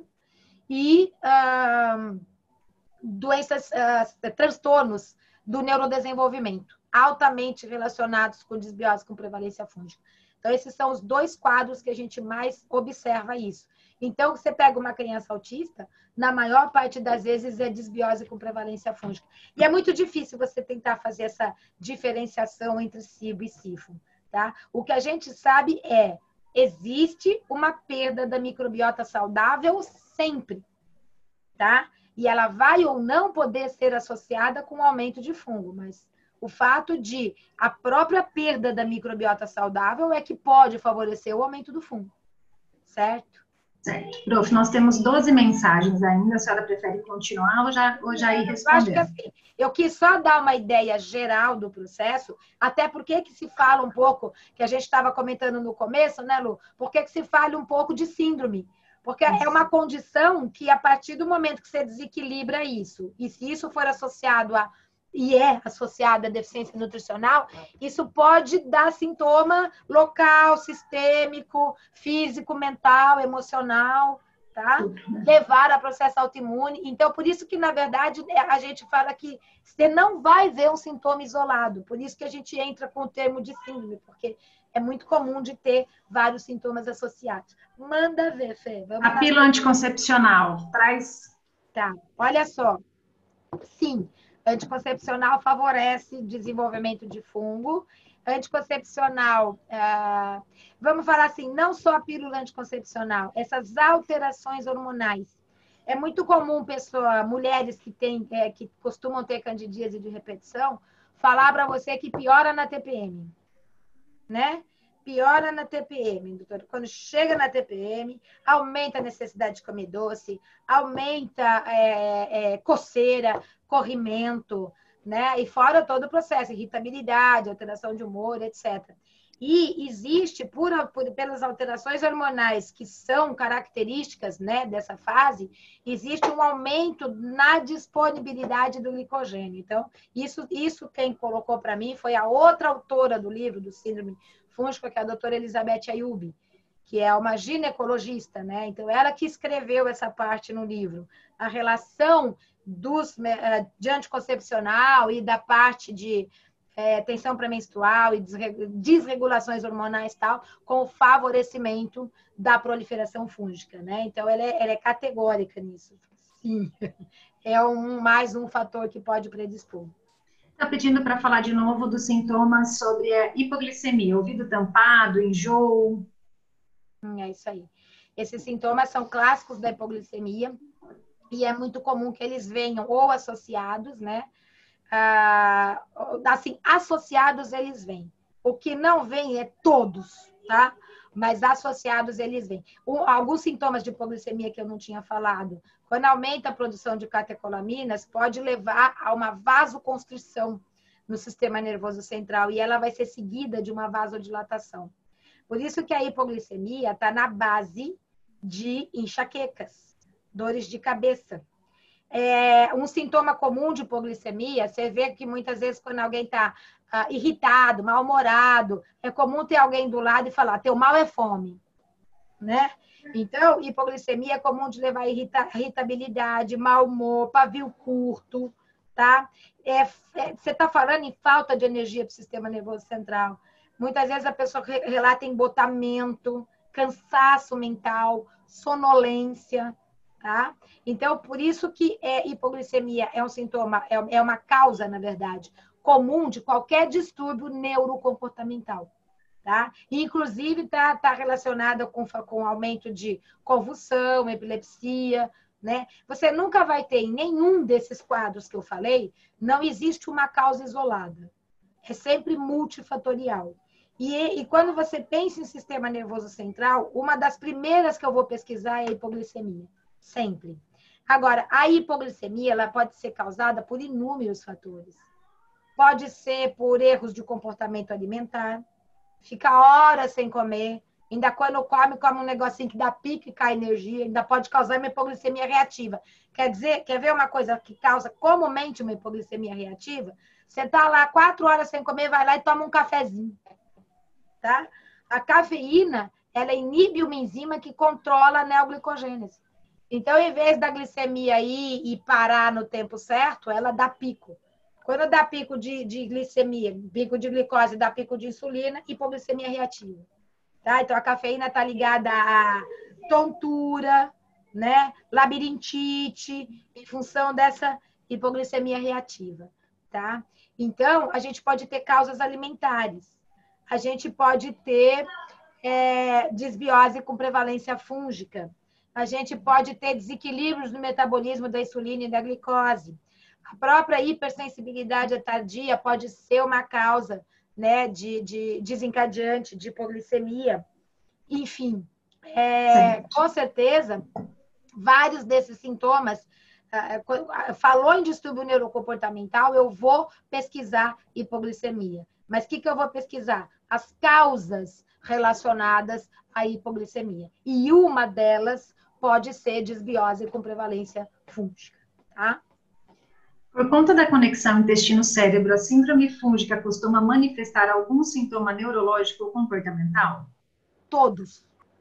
e ah, doenças, ah, transtornos do neurodesenvolvimento, altamente relacionados com desbiose com prevalência fúngica. Então, esses são os dois quadros que a gente mais observa isso. Então, você pega uma criança autista, na maior parte das vezes é desbiose com prevalência fúngica. E é muito difícil você tentar fazer essa diferenciação entre cibo e sifo, tá? O que a gente sabe é, existe uma perda da microbiota saudável sempre, tá? E ela vai ou não poder ser associada com o aumento de fungo, mas o fato de a própria perda da microbiota saudável é que pode favorecer o aumento do fungo, certo? Certo. Prof, nós temos doze mensagens ainda, a senhora prefere continuar ou já, ou já ir respondendo? Eu acho que assim, eu quis só dar uma ideia geral do processo, até porque que se fala um pouco, que a gente estava comentando no começo, né, Lu? Por que que se fala um pouco de síndrome? Porque é uma condição que, a partir do momento que você desequilibra isso, e se isso for associado a e é associada à deficiência nutricional, isso pode dar sintoma local, sistêmico, físico, mental, emocional, tá? Levar a processo autoimune. Então, por isso que, na verdade, a gente fala que você não vai ver um sintoma isolado. Por isso que a gente entra com o termo de síndrome, porque é muito comum de ter vários sintomas associados. Manda ver, Fê. Vamos a pílula anticoncepcional traz... Tá, olha só. Sim, anticoncepcional favorece desenvolvimento de fungo. Anticoncepcional, ah, vamos falar assim, não só a pílula anticoncepcional, essas alterações hormonais. É muito comum pessoa, mulheres que, têm, é, que costumam ter candidíase de repetição, falar para você que piora na T P M, né? Piora na T P M, doutor. Quando chega na T P M, aumenta a necessidade de comer doce, aumenta é, é, coceira, corrimento, né? E fora todo o processo, irritabilidade, alteração de humor, etcétera. E existe, por, por, pelas alterações hormonais que são características, né, dessa fase, existe um aumento na disponibilidade do glicogênio. Então, isso, isso quem colocou para mim foi a outra autora do livro, do Síndrome Fúngica, que é a doutora Elizabeth Ayubi, que é uma ginecologista, né? Então, ela que escreveu essa parte no livro. A relação dos, de anticoncepcional e da parte de é, tensão pré-menstrual e desregulações hormonais e tal, com o favorecimento da proliferação fúngica, né? Então, ela é, ela é categórica nisso. Sim, é um, mais um fator que pode predispor. Está pedindo para falar de novo dos sintomas sobre a hipoglicemia, ouvido tampado, enjoo. É isso aí. Esses sintomas são clássicos da hipoglicemia e é muito comum que eles venham ou associados, né? Ah, assim, associados eles vêm. O que não vem é todos, tá? Mas associados eles vêm. O, alguns sintomas de hipoglicemia que eu não tinha falado, quando aumenta a produção de catecolaminas, pode levar a uma vasoconstrição no sistema nervoso central e ela vai ser seguida de uma vasodilatação. Por isso que a hipoglicemia está na base de enxaquecas, dores de cabeça. É, um sintoma comum de hipoglicemia, você vê que muitas vezes quando alguém está ah, irritado, mal-humorado, é comum ter alguém do lado e falar, teu mal é fome, né? Então, hipoglicemia é comum de levar irrita irritabilidade, mau humor, pavio curto, tá? É, é, você está falando em falta de energia para o sistema nervoso central. Muitas vezes a pessoa relata embotamento, cansaço mental, sonolência, tá? Então, por isso que é, hipoglicemia é um sintoma, é, é uma causa, na verdade, comum de qualquer distúrbio neurocomportamental, tá? E, inclusive, está tá relacionada com, com aumento de convulsão, epilepsia, né? Você nunca vai ter em nenhum desses quadros que eu falei, não existe uma causa isolada. É sempre multifatorial. E, e quando você pensa em sistema nervoso central, uma das primeiras que eu vou pesquisar é a hipoglicemia. Sempre. Agora, a hipoglicemia ela pode ser causada por inúmeros fatores. Pode ser por erros de comportamento alimentar, fica horas sem comer, ainda quando come, come um negocinho que dá pico e cai energia, ainda pode causar uma hipoglicemia reativa. Quer dizer, quer ver uma coisa que causa comumente uma hipoglicemia reativa? Você está lá quatro horas sem comer, vai lá e toma um cafezinho. Tá? A cafeína, ela inibe uma enzima que controla a neoglicogênese. Então, em vez da glicemia ir e parar no tempo certo, ela dá pico. Quando dá pico de, de glicemia, pico de glicose, dá pico de insulina, hipoglicemia reativa. Tá? Então, a cafeína está ligada a tontura, né? Labirintite, em função dessa hipoglicemia reativa. Tá? Então, a gente pode ter causas alimentares. A gente pode ter é, desbiose com prevalência fúngica. A gente pode ter desequilíbrios no metabolismo da insulina e da glicose. A própria hipersensibilidade tardia pode ser uma causa, né, de, de desencadeante de hipoglicemia. Enfim, é, com certeza, vários desses sintomas. Falou em distúrbio neurocomportamental, eu vou pesquisar hipoglicemia. Mas o que, que eu vou pesquisar? As causas relacionadas à hipoglicemia. E uma delas pode ser desbiose com prevalência fúngica, tá? Por conta da conexão intestino-cérebro, a síndrome fúngica costuma manifestar algum sintoma neurológico ou comportamental? Todos.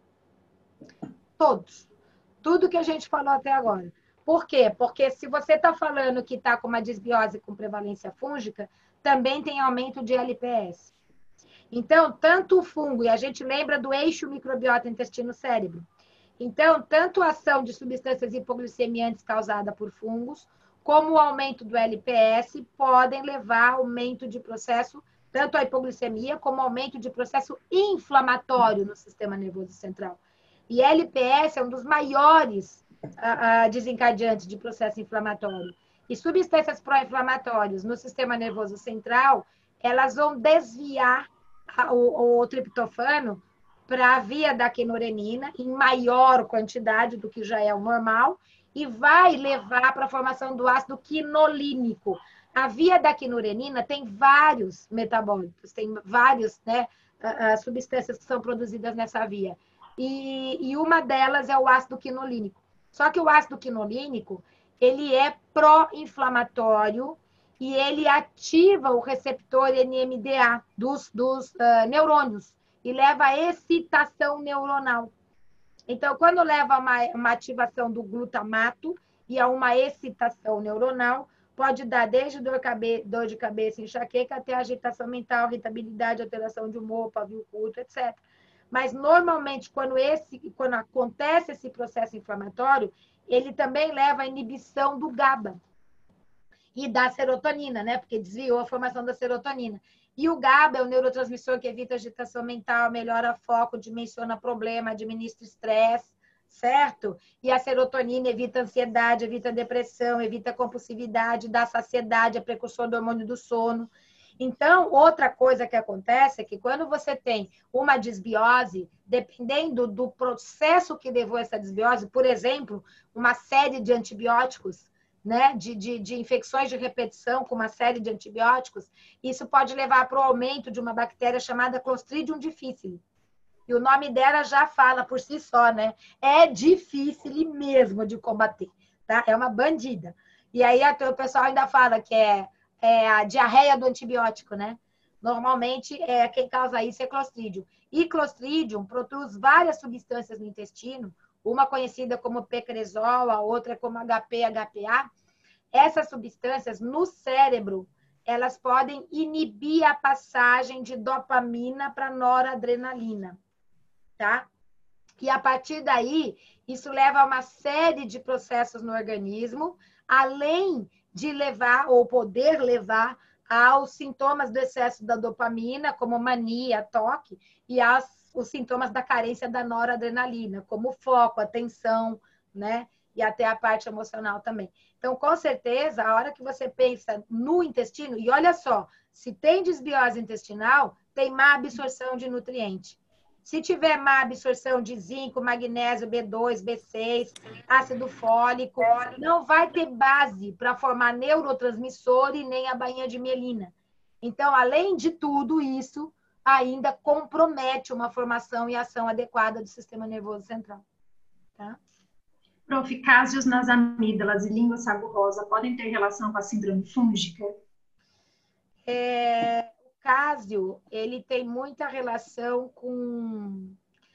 Todos. Tudo que a gente falou até agora. Por quê? Porque se você está falando que está com uma desbiose com prevalência fúngica, também tem aumento de L P S. Então, tanto o fungo, e a gente lembra do eixo microbiota intestino-cérebro. Então, tanto a ação de substâncias hipoglicemiantes causada por fungos, como o aumento do L P S, podem levar ao aumento de processo, tanto a hipoglicemia, como aumento de processo inflamatório no sistema nervoso central. E L P S é um dos maiores a, a, desencadeantes de processo inflamatório. E substâncias pró-inflamatórias no sistema nervoso central, elas vão desviar a, o, o triptofano para a via da quinorenina, em maior quantidade do que já é o normal, e vai levar para a formação do ácido quinolínico. A via da quinorenina tem vários metabólitos, tem várias, né, substâncias que são produzidas nessa via. E, e uma delas é o ácido quinolínico. Só que o ácido quinolínico, ele é pró-inflamatório e ele ativa o receptor N M D A dos, dos uh, neurônios e leva a excitação neuronal. Então, quando leva a uma, uma ativação do glutamato e a uma excitação neuronal, pode dar desde dor, cabe, dor de cabeça, enxaqueca, até agitação mental, irritabilidade, alteração de humor, pavio curto, etcétera. Mas, normalmente, quando, esse, quando acontece esse processo inflamatório, ele também leva à inibição do GABA e da serotonina, né? Porque desviou a formação da serotonina. E o GABA é o neurotransmissor que evita agitação mental, melhora foco, dimensiona problema, administra estresse, certo? E a serotonina evita ansiedade, evita depressão, evita compulsividade, dá saciedade, é precursor do hormônio do sono. Então, outra coisa que acontece é que quando você tem uma desbiose, dependendo do processo que levou essa desbiose, por exemplo, uma série de antibióticos, né, de, de, de infecções de repetição com uma série de antibióticos, isso pode levar para o aumento de uma bactéria chamada Clostridium difficile. E o nome dela já fala por si só, né? É difícil mesmo de combater, tá? É uma bandida. E aí o pessoal ainda fala que é, é a diarreia do antibiótico, né? Normalmente, é, quem causa isso é Clostridium. E Clostridium produz várias substâncias no intestino, uma conhecida como pecresol, a outra como H P H P A. Essas substâncias no cérebro, elas podem inibir a passagem de dopamina para noradrenalina, tá? E a partir daí, isso leva a uma série de processos no organismo, além de levar, ou poder levar, aos sintomas do excesso da dopamina, como mania, toque, e aos os sintomas da carência da noradrenalina, como foco, atenção, né? E até a parte emocional também. Então, com certeza, a hora que você pensa no intestino, e olha só, se tem desbiose intestinal, tem má absorção de nutriente. Se tiver má absorção de zinco, magnésio, B dois, B seis, ácido fólico, não vai ter base para formar neurotransmissor e nem a bainha de mielina. Então, além de tudo isso, ainda compromete uma formação e ação adequada do sistema nervoso central. Tá? Prof, cásios nas amígdalas e língua sabugosa podem ter relação com a síndrome fúngica? É, o cásio, ele tem muita relação com...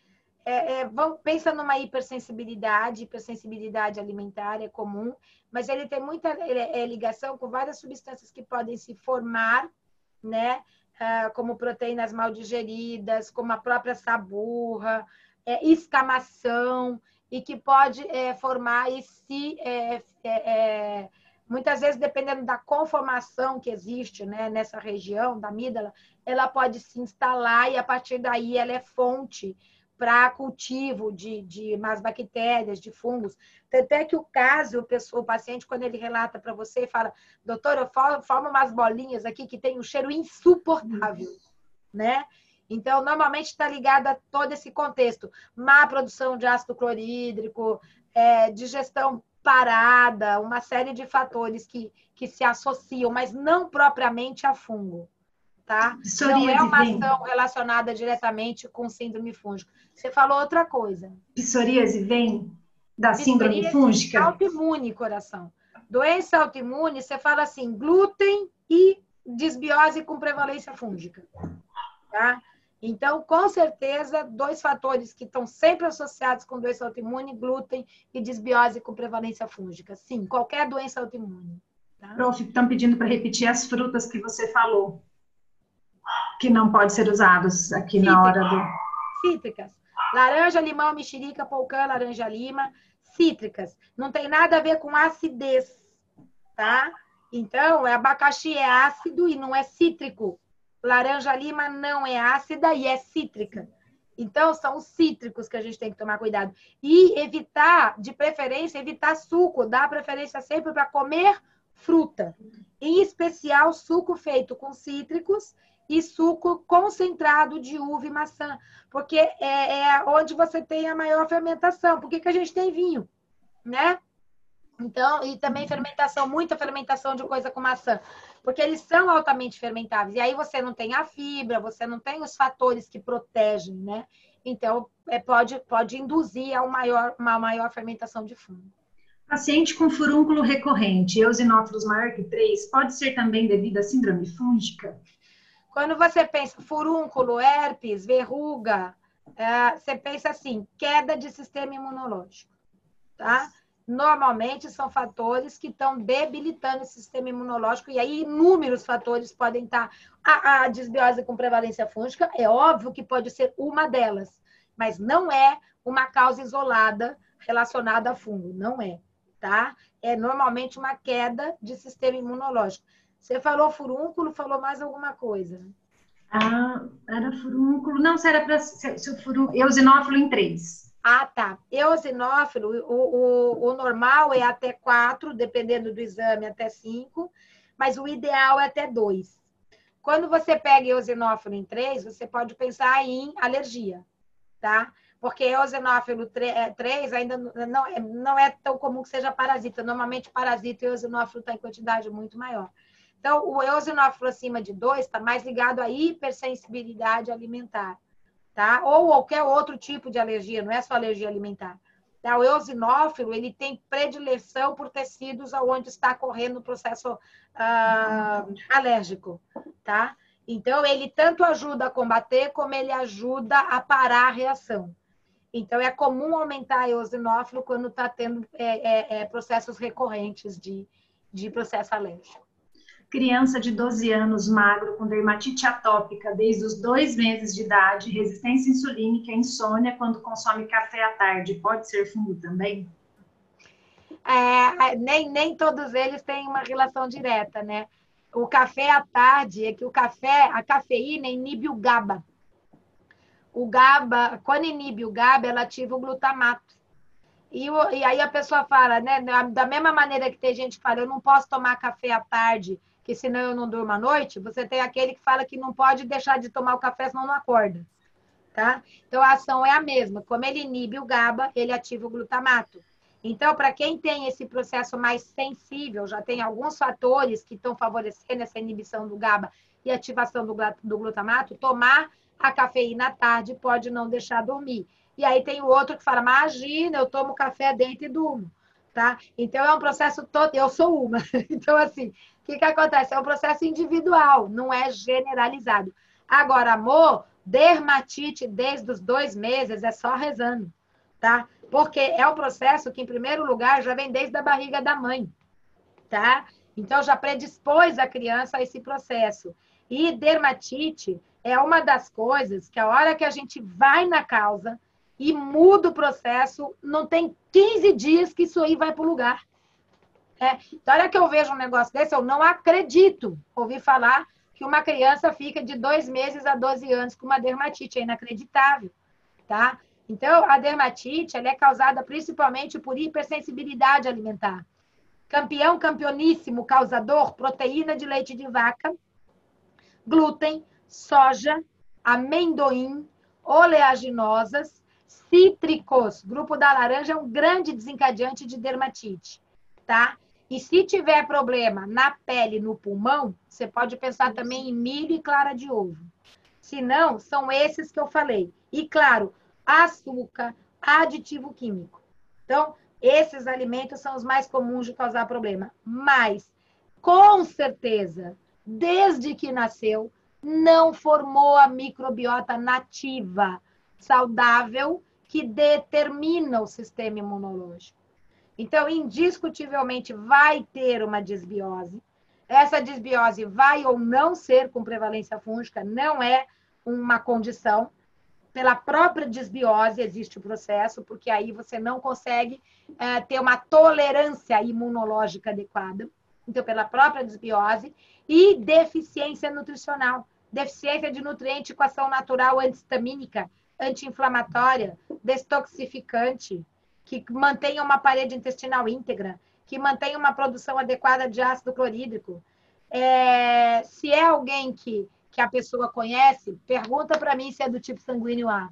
É, é, vamos, pensa numa hipersensibilidade, hipersensibilidade alimentar é comum, mas ele tem muita é, ligação com várias substâncias que podem se formar, né? Ah, como proteínas mal digeridas, como a própria saburra, é, escamação, e que pode é, formar e se... É, é, é, muitas vezes, dependendo da conformação que existe, né, nessa região da amígdala, ela pode se instalar e, a partir daí, ela é fonte para cultivo de, de más bactérias, de fungos. Até que o caso, o, pessoa, o paciente, quando ele relata para você, fala, doutor, eu formo umas bolinhas aqui que tem um cheiro insuportável, né? Então, normalmente está ligado a todo esse contexto. Má produção de ácido clorídrico, é, digestão parada, uma série de fatores que, que se associam, mas não propriamente a fungo. Tá? Não é uma ação relacionada diretamente com síndrome fúngica. Você falou outra coisa. Psoríase vem da síndrome fúngica? Autoimune, coração. Doença autoimune, você fala assim, glúten e desbiose com prevalência fúngica. Tá? Então, com certeza, dois fatores que estão sempre associados com doença autoimune, glúten e desbiose com prevalência fúngica. Sim, qualquer doença autoimune. Tá? Prof, estão pedindo para repetir as frutas que você falou, que não pode ser usados aqui Cítricas. Na hora do... Cítricas. Laranja, limão, mexerica, polcã, laranja, lima. Cítricas. Não tem nada a ver com acidez, tá? Então, abacaxi é ácido e não é cítrico. Laranja, lima não é ácida e é cítrica. Então, são os cítricos que a gente tem que tomar cuidado. E evitar, de preferência, evitar suco. Dá preferência sempre para comer fruta. Em especial, suco feito com cítricos e suco concentrado de uva e maçã, porque é, é onde você tem a maior fermentação. Por que que a gente tem vinho, né? Então, e também fermentação, muita fermentação de coisa com maçã, porque eles são altamente fermentáveis. E aí você não tem a fibra, você não tem os fatores que protegem, né? Então, é, pode, pode induzir a uma maior, uma maior fermentação de fungo. Paciente com furúnculo recorrente, eosinófilos maior que três, pode ser também devido à síndrome fúngica? Quando você pensa furúnculo, herpes, verruga, é, você pensa assim, queda de sistema imunológico, tá? Normalmente são fatores que estão debilitando o sistema imunológico, e aí inúmeros fatores podem estar. A, a desbiose com prevalência fúngica, é óbvio que pode ser uma delas, mas não é uma causa isolada relacionada a fungo, não é, tá? É normalmente uma queda de sistema imunológico. Você falou furúnculo, falou mais alguma coisa? Ah, era furúnculo. Não, se era para ser furúnculo, eosinófilo em três. Ah, tá. Eosinófilo, o, o, o normal é até quatro, dependendo do exame, até cinco, mas o ideal é até dois. Quando você pega eosinófilo em três, você pode pensar em alergia, tá? Porque eosinófilo três ainda não é, não é tão comum que seja parasita. Normalmente, parasita e eosinófilo está em quantidade muito maior. Então, o eosinófilo acima de dois está mais ligado à hipersensibilidade alimentar, tá? Ou qualquer outro tipo de alergia, não é só alergia alimentar. Tá? O eosinófilo, ele tem predileção por tecidos onde está correndo o processo ah, alérgico, tá? Então, ele tanto ajuda a combater, como ele ajuda a parar a reação. Então, é comum aumentar o eosinófilo quando está tendo é, é, é, processos recorrentes de, de processo alérgico. Criança de doze anos, magro, com dermatite atópica desde os dois meses de idade, resistência insulínica, insônia quando consome café à tarde, pode ser fungo também? É, nem, nem todos eles têm uma relação direta, né? O café à tarde é que o café, a cafeína inibe o GABA. O GABA, quando inibe o GABA, ela ativa o glutamato. E, o, e aí a pessoa fala, né? Da mesma maneira que tem gente que fala, eu não posso tomar café à tarde, que senão eu não durmo à noite, você tem aquele que fala que não pode deixar de tomar o café, senão não acorda. Tá? Então, a ação é a mesma. Como ele inibe o GABA, ele ativa o glutamato. Então, para quem tem esse processo mais sensível, já tem alguns fatores que estão favorecendo essa inibição do GABA e ativação do, do glutamato, tomar a cafeína à tarde pode não deixar dormir. E aí tem o outro que fala, imagina, eu tomo café dentro e durmo. Tá? Então, é um processo todo... Eu sou uma. Então, assim, o que, que acontece? É um processo individual, não é generalizado. Agora, amor, dermatite desde os dois meses é só rezando, tá? Porque é um processo que, em primeiro lugar, já vem desde a barriga da mãe, tá? Então, já predispôs a criança a esse processo. E dermatite é uma das coisas que, a hora que a gente vai na causa e muda o processo, não tem quinze dias que isso aí vai para o lugar. É. Então, a hora que eu vejo um negócio desse, eu não acredito ouvir falar que uma criança fica de dois meses a doze anos com uma dermatite. É inacreditável, tá? Então, a dermatite, ela é causada principalmente por hipersensibilidade alimentar. Campeão, campeoníssimo causador, proteína de leite de vaca, glúten, soja, amendoim, oleaginosas, cítricos. Grupo da laranja é um grande desencadeante de dermatite, tá? E se tiver problema na pele, no pulmão, você pode pensar também em milho e clara de ovo. Se não, são esses que eu falei. E, claro, açúcar, aditivo químico. Então, esses alimentos são os mais comuns de causar problema. Mas, com certeza, desde que nasceu, não formou a microbiota nativa, saudável, que determina o sistema imunológico. Então, indiscutivelmente, vai ter uma desbiose. Essa desbiose vai ou não ser com prevalência fúngica, não é uma condição. Pela própria desbiose existe o processo, porque aí você não consegue é, ter uma tolerância imunológica adequada. Então, pela própria desbiose e deficiência nutricional. Deficiência de nutriente com ação natural antihistamínica, anti-inflamatória, destoxificante, que mantenha uma parede intestinal íntegra, que mantenha uma produção adequada de ácido clorídrico. É, se é alguém que, que a pessoa conhece, pergunta para mim se é do tipo sanguíneo A.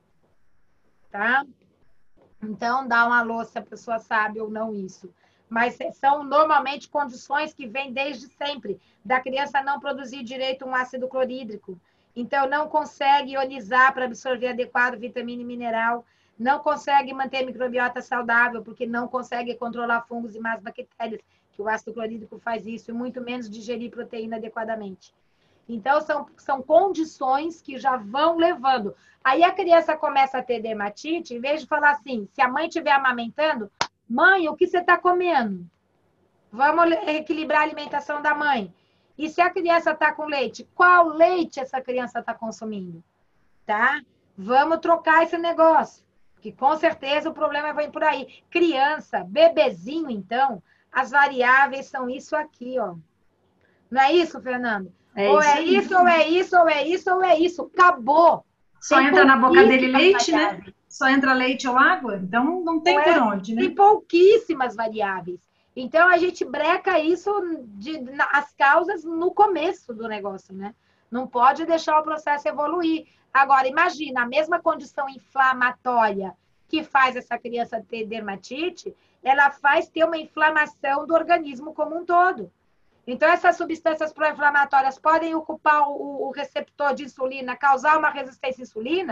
Tá? Então, dá um alô se a pessoa sabe ou não isso. Mas são normalmente condições que vêm desde sempre, da criança não produzir direito um ácido clorídrico. Então, não consegue ionizar para absorver adequado vitamina e mineral, não consegue manter a microbiota saudável, porque não consegue controlar fungos e más bactérias, que o ácido clorídrico faz isso, e muito menos digerir proteína adequadamente. Então, são, são condições que já vão levando. Aí a criança começa a ter dermatite, em vez de falar assim, se a mãe estiver amamentando, mãe, o que você está comendo? Vamos equilibrar a alimentação da mãe. E se a criança está com leite, qual leite essa criança está consumindo? Tá? Vamos trocar esse negócio, que com certeza o problema vem por aí. Criança, bebezinho, então, as variáveis são isso aqui, ó. Não é isso, Fernando? É ou isso é aí. isso, ou é isso, ou é isso, ou é isso. Acabou. Só Tem entra na boca dele leite, variáveis. né? Só entra leite ou água? Então não tem Não por é? onde, né? Tem pouquíssimas variáveis. Então, a gente breca isso, de, na, as causas, no começo do negócio, né? Não pode deixar o processo evoluir. Agora, imagina, a mesma condição inflamatória que faz essa criança ter dermatite, ela faz ter uma inflamação do organismo como um todo. Então, essas substâncias pró-inflamatórias podem ocupar o, o receptor de insulina, causar uma resistência à insulina,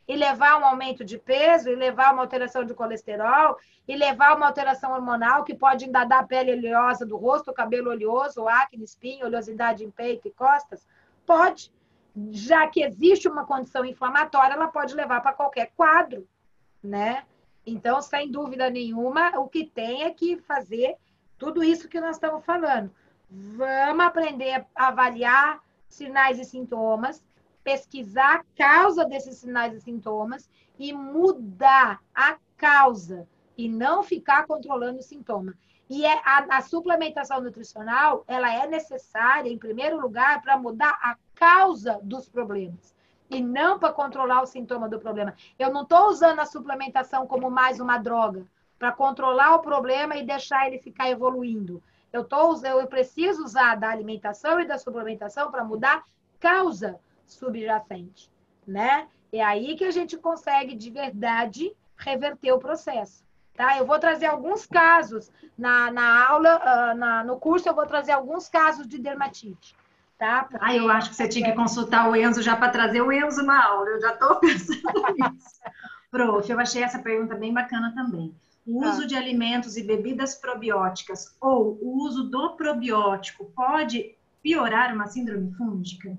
e levar a um aumento de peso, e levar a uma alteração de colesterol, e levar a uma alteração hormonal que pode ainda dar pele oleosa do rosto, cabelo oleoso, acne, espinha, oleosidade em peito e costas? Pode. Já que existe uma condição inflamatória, ela pode levar para qualquer quadro, né? Então, sem dúvida nenhuma, o que tem é que fazer tudo isso que nós estamos falando. Vamos aprender a avaliar sinais e sintomas, pesquisar a causa desses sinais e sintomas e mudar a causa e não ficar controlando o sintoma. E é a, a suplementação nutricional, ela é necessária, em primeiro lugar, para mudar a causa dos problemas e não para controlar o sintoma do problema. Eu não estou usando a suplementação como mais uma droga para controlar o problema e deixar ele ficar evoluindo. Eu, tô, eu preciso usar da alimentação e da suplementação para mudar causa subjacente, né? É aí que a gente consegue, de verdade, reverter o processo, tá? Eu vou trazer alguns casos na, na aula, uh, na, no curso eu vou trazer alguns casos de dermatite, tá? Porque... Ah, eu acho que você tinha que consultar o Enzo já para trazer o Enzo na aula, eu já estou pensando nisso. Prof, eu achei essa pergunta bem bacana também. O uso ah. de alimentos e bebidas probióticas ou o uso do probiótico pode piorar uma síndrome fúngica?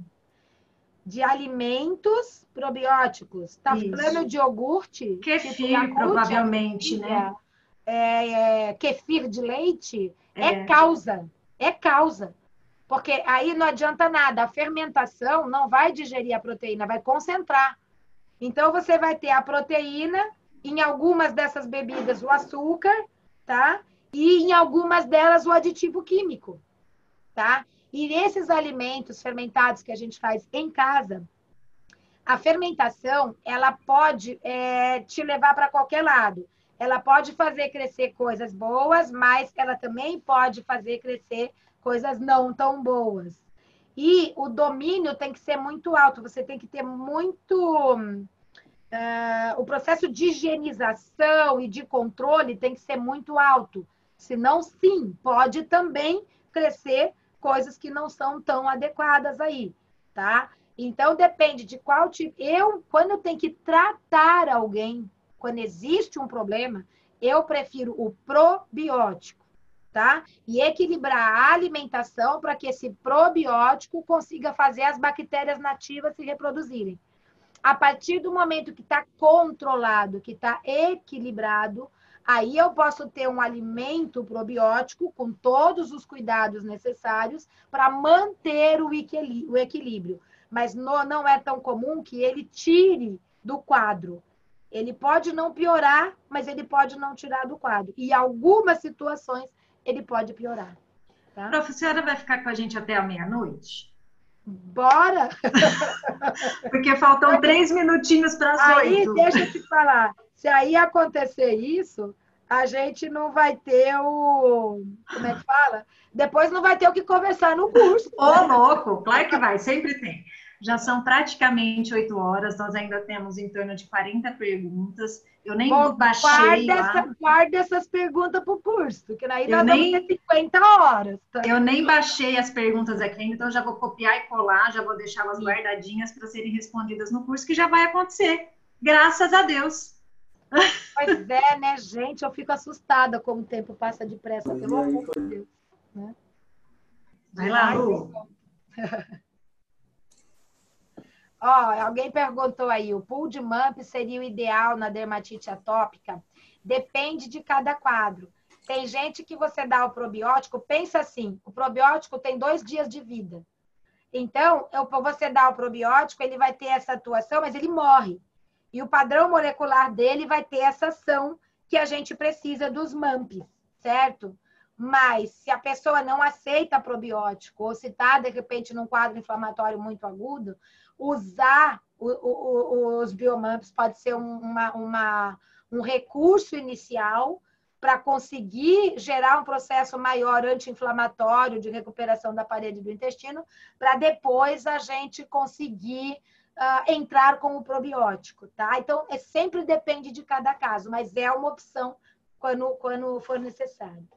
De alimentos probióticos. Tá Isso. Falando de iogurte? Kefir, tipo provavelmente, né? É, é, kefir de leite é. é causa. É causa. Porque aí não adianta nada. A fermentação não vai digerir a proteína, vai concentrar. Então, você vai ter a proteína, em algumas dessas bebidas o açúcar, tá? E em algumas delas o aditivo químico, tá? E esses alimentos fermentados que a gente faz em casa, a fermentação, ela pode é, te levar para qualquer lado. Ela pode fazer crescer coisas boas, mas ela também pode fazer crescer coisas não tão boas. E o domínio tem que ser muito alto, você tem que ter muito... Uh, o processo de higienização e de controle tem que ser muito alto. Senão, sim, pode também crescer coisas que não são tão adequadas aí, tá? Então, depende de qual tipo... Eu, quando eu tenho que tratar alguém, quando existe um problema, eu prefiro o probiótico, tá? E equilibrar a alimentação para que esse probiótico consiga fazer as bactérias nativas se reproduzirem. A partir do momento que está controlado, que está equilibrado, aí eu posso ter um alimento probiótico com todos os cuidados necessários para manter o equilíbrio. Mas no, não é tão comum que ele tire do quadro. Ele pode não piorar, mas ele pode não tirar do quadro. E em algumas situações, ele pode piorar. Tá? Professora, vai ficar com a gente até a meia-noite? Bora! Porque faltam aí, três minutinhos para as oito. Aí, deixa eu te falar. Se aí acontecer isso, a gente não vai ter o... Como é que fala? Depois não vai ter o que conversar no curso. Ô, né? Louco! Claro que vai, sempre tem. Já são praticamente oito horas, nós ainda temos em torno de quarenta perguntas. Eu nem Bom, baixei guarda, lá. Essa, guarda essas perguntas para o curso, porque aí eu nós nem, vamos ter cinquenta horas. Tá? Eu nem baixei as perguntas aqui ainda, então já vou copiar e colar, já vou deixar elas guardadinhas para serem respondidas no curso, que já vai acontecer. Graças a Deus. Pois é, né, gente? Eu fico assustada como o tempo passa depressa, pelo amor de Deus. Né? Vai lá, Lu. Ó, alguém perguntou aí, o pool de M A M P seria o ideal na dermatite atópica? Depende de cada quadro. Tem gente que você dá o probiótico, pensa assim, o probiótico tem dois dias de vida. Então, eu, você dá o probiótico, ele vai ter essa atuação, mas ele morre. E o padrão molecular dele vai ter essa ação que a gente precisa dos M A M Ps, certo? Mas, se a pessoa não aceita probiótico, ou se está, de repente, num quadro inflamatório muito agudo, usar o, o, os biomamps pode ser uma, uma, um recurso inicial para conseguir gerar um processo maior anti-inflamatório de recuperação da parede do intestino, para depois a gente conseguir uh, entrar com o probiótico, tá? Então, é, sempre depende de cada caso, mas é uma opção quando, quando for necessário.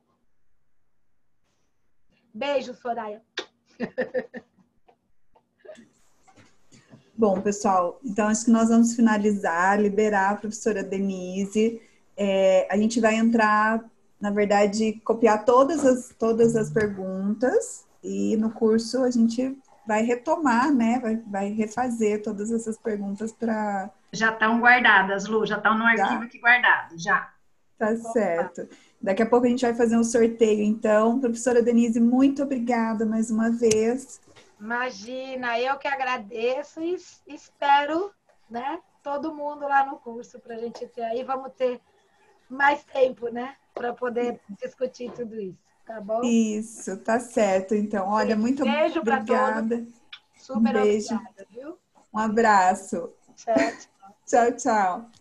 Beijo, Soraya. Bom, pessoal, então acho que nós vamos finalizar, liberar a professora Denise. É, a gente vai entrar, na verdade, copiar todas as, todas as perguntas e no curso a gente vai retomar, né? Vai, vai refazer todas essas perguntas para... Já estão guardadas, Lu, já estão no arquivo Já? aqui guardado, já. Tá certo. Daqui a pouco a gente vai fazer um sorteio, então. Professora Denise, muito obrigada mais uma vez. Imagina, eu que agradeço e espero, né, todo mundo lá no curso para a gente ter aí. Vamos ter mais tempo, né, para poder discutir tudo isso, tá bom? Isso, tá certo. Então, olha, muito beijo para obrigada. todos. Super Um beijo. obrigada, viu? Um abraço. Tchau, tchau. Tchau, tchau.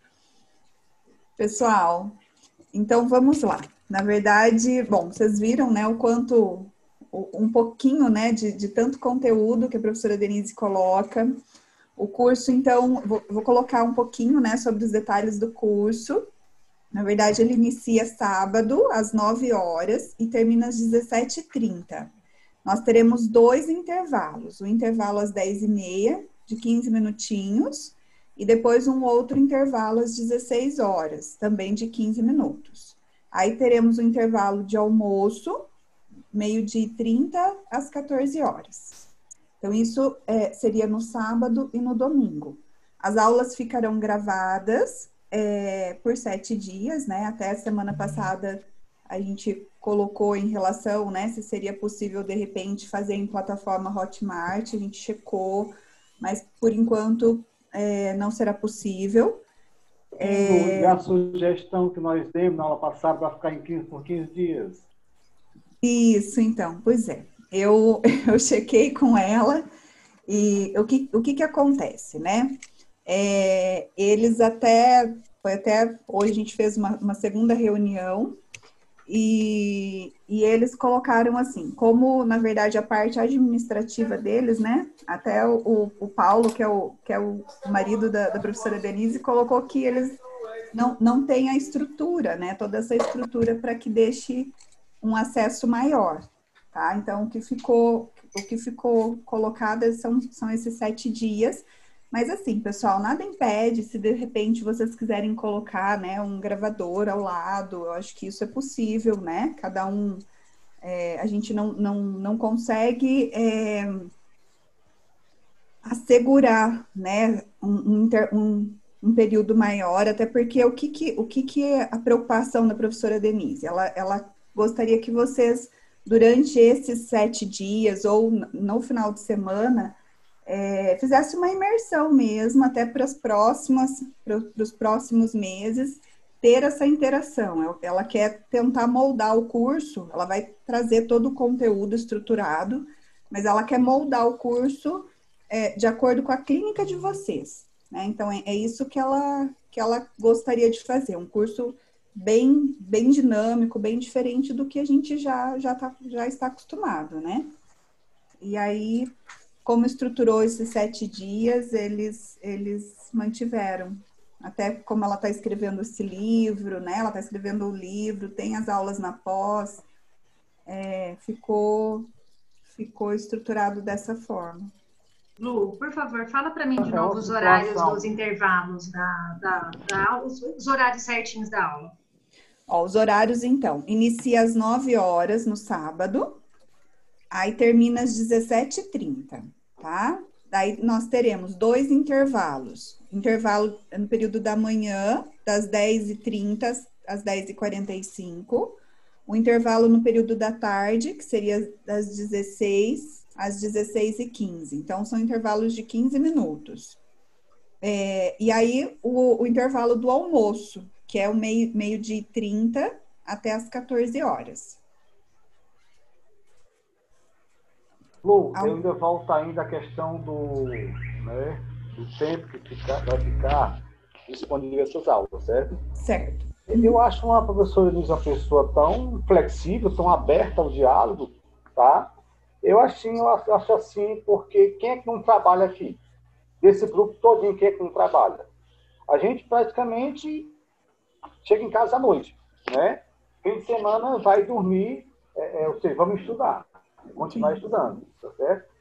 Pessoal, então vamos lá. Na verdade, bom, vocês viram, né, o quanto, um pouquinho, né, de, de tanto conteúdo que a professora Denise coloca. O curso, então, vou, vou colocar um pouquinho, né, sobre os detalhes do curso. Na verdade, ele inicia sábado, às nove horas, e termina às dezessete e trinta. Nós teremos dois intervalos. O intervalo às dez e meia, de quinze minutinhos, e depois um outro intervalo às dezesseis horas, também de quinze minutos. Aí teremos o intervalo de almoço, meio-dia e trinta às quatorze horas. Então, isso é, seria no sábado e no domingo. As aulas ficarão gravadas é, por sete dias, né? Até a semana passada a gente colocou em relação, né, se seria possível, de repente, fazer em plataforma Hotmart, a gente checou, mas por enquanto é, não será possível. É... E a sugestão que nós demos na aula passada vai ficar em quinze por quinze dias? Isso, então, pois é. Eu, eu chequei com ela e o que, o que, que acontece, né? É, eles até, foi até, hoje a gente fez uma, uma segunda reunião e, e eles colocaram assim, como na verdade a parte administrativa deles, né? Até o, o Paulo, que é o, que é o marido da, da professora Denise, colocou que eles não, não têm a estrutura, né? Toda essa estrutura para que deixe um acesso maior, tá? Então, o que ficou, o que ficou colocado são, são esses sete dias. Mas assim, pessoal, nada impede, se de repente vocês quiserem colocar, né, um gravador ao lado, eu acho que isso é possível, né? Cada um, é, a gente não, não, não consegue é, assegurar, né, um, um, um, um período maior, até porque o que, que, o que, que é a preocupação da professora Denise? Ela, ela gostaria que vocês, durante esses sete dias ou no final de semana, É, fizesse uma imersão mesmo, até para as próximas, para os próximos meses, ter essa interação. Ela quer tentar moldar o curso, ela vai trazer todo o conteúdo estruturado, mas ela quer moldar o curso é, de acordo com a clínica de vocês, né? Então, é, é isso que ela, que ela gostaria de fazer, um curso bem, bem dinâmico, bem diferente do que a gente já, já, tá, já está acostumado, né? E aí, como estruturou esses sete dias, eles, eles mantiveram. Até como ela está escrevendo esse livro, né? Ela está escrevendo o livro, tem as aulas na pós, é, ficou, ficou estruturado dessa forma. Lu, por favor, fala para mim de novo os horários dos intervalos da, da, da aula, os, os horários certinhos da aula. Ó, os horários, então, inicia às nove horas no sábado, aí termina às dezessete e trinta. Tá? Daí nós teremos dois intervalos. Intervalo no período da manhã, das dez e trinta às dez e quarenta e cinco. O intervalo no período da tarde, que seria das dezesseis às dezesseis e quinze. Então, são intervalos de quinze minutos. É, e aí, o, o intervalo do almoço, que é o meio, meio-dia e trinta até as quatorze horas. Lu, eu ainda volto ainda à questão do, né, do tempo que fica, vai ficar disponível essas aulas, certo? Certo. Eu acho uma professora Denise uma pessoa tão flexível, tão aberta ao diálogo, tá? Eu assim, eu acho assim, porque quem é que não trabalha aqui? Desse grupo todinho, quem é que não trabalha? A gente praticamente chega em casa à noite, né? Fim de semana vai dormir, é, é, ou seja, vamos estudar. Continuar estudando, tá certo?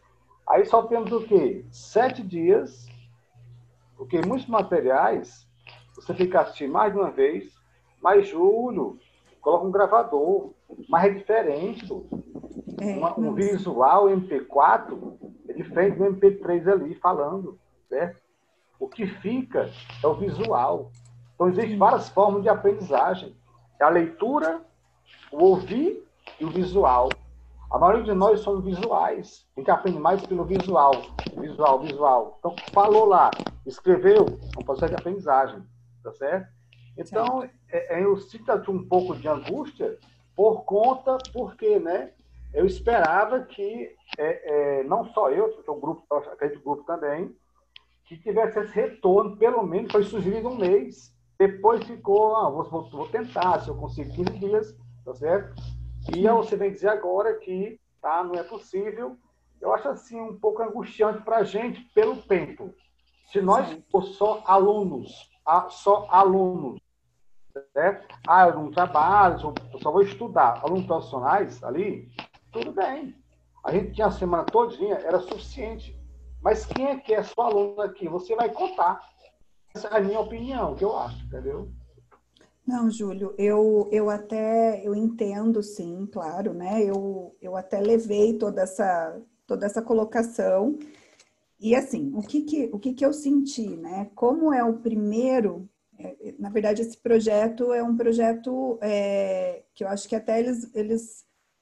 Aí só temos o quê? Sete dias, porque muitos materiais, você tem que assistir mais de uma vez, mas Júlio, coloca um gravador, mas é diferente, do, É, uma, um nossa. visual M P quatro é diferente do M P três ali, falando, certo? O que fica é o visual. Então, existem várias formas de aprendizagem. É a leitura, o ouvir e o visual. A maioria de nós somos visuais. A gente aprende mais pelo visual. Visual, visual. Então, falou lá, escreveu, é um processo de aprendizagem. Tá certo? Então, é, é, eu sinto aqui um pouco de angústia por conta, porque, né? Eu esperava que, é, é, não só eu, porque o grupo, acredito o grupo também, que tivesse esse retorno, pelo menos foi sugerido um mês. Depois ficou, ah, vou, vou, vou tentar, se eu consigo quinze dias, tá certo? E aí você vem dizer agora que tá, não é possível. Eu acho assim um pouco angustiante para a gente pelo tempo. Se nós formos só alunos, só alunos, certo? Ah, eu não trabalho, eu só vou estudar. Alunos profissionais ali, tudo bem. A gente tinha a semana todinha, era suficiente. Mas quem é que é só aluno aqui? Você vai contar. Essa é a minha opinião, que eu acho, entendeu? Não, Júlio, eu, eu até eu entendo, sim, claro, né? Eu, eu até levei toda essa, toda essa colocação. E assim, o que que, o que que eu senti, né? Como é o primeiro, é, na verdade, esse projeto é um projeto é, que eu acho que até eles, eles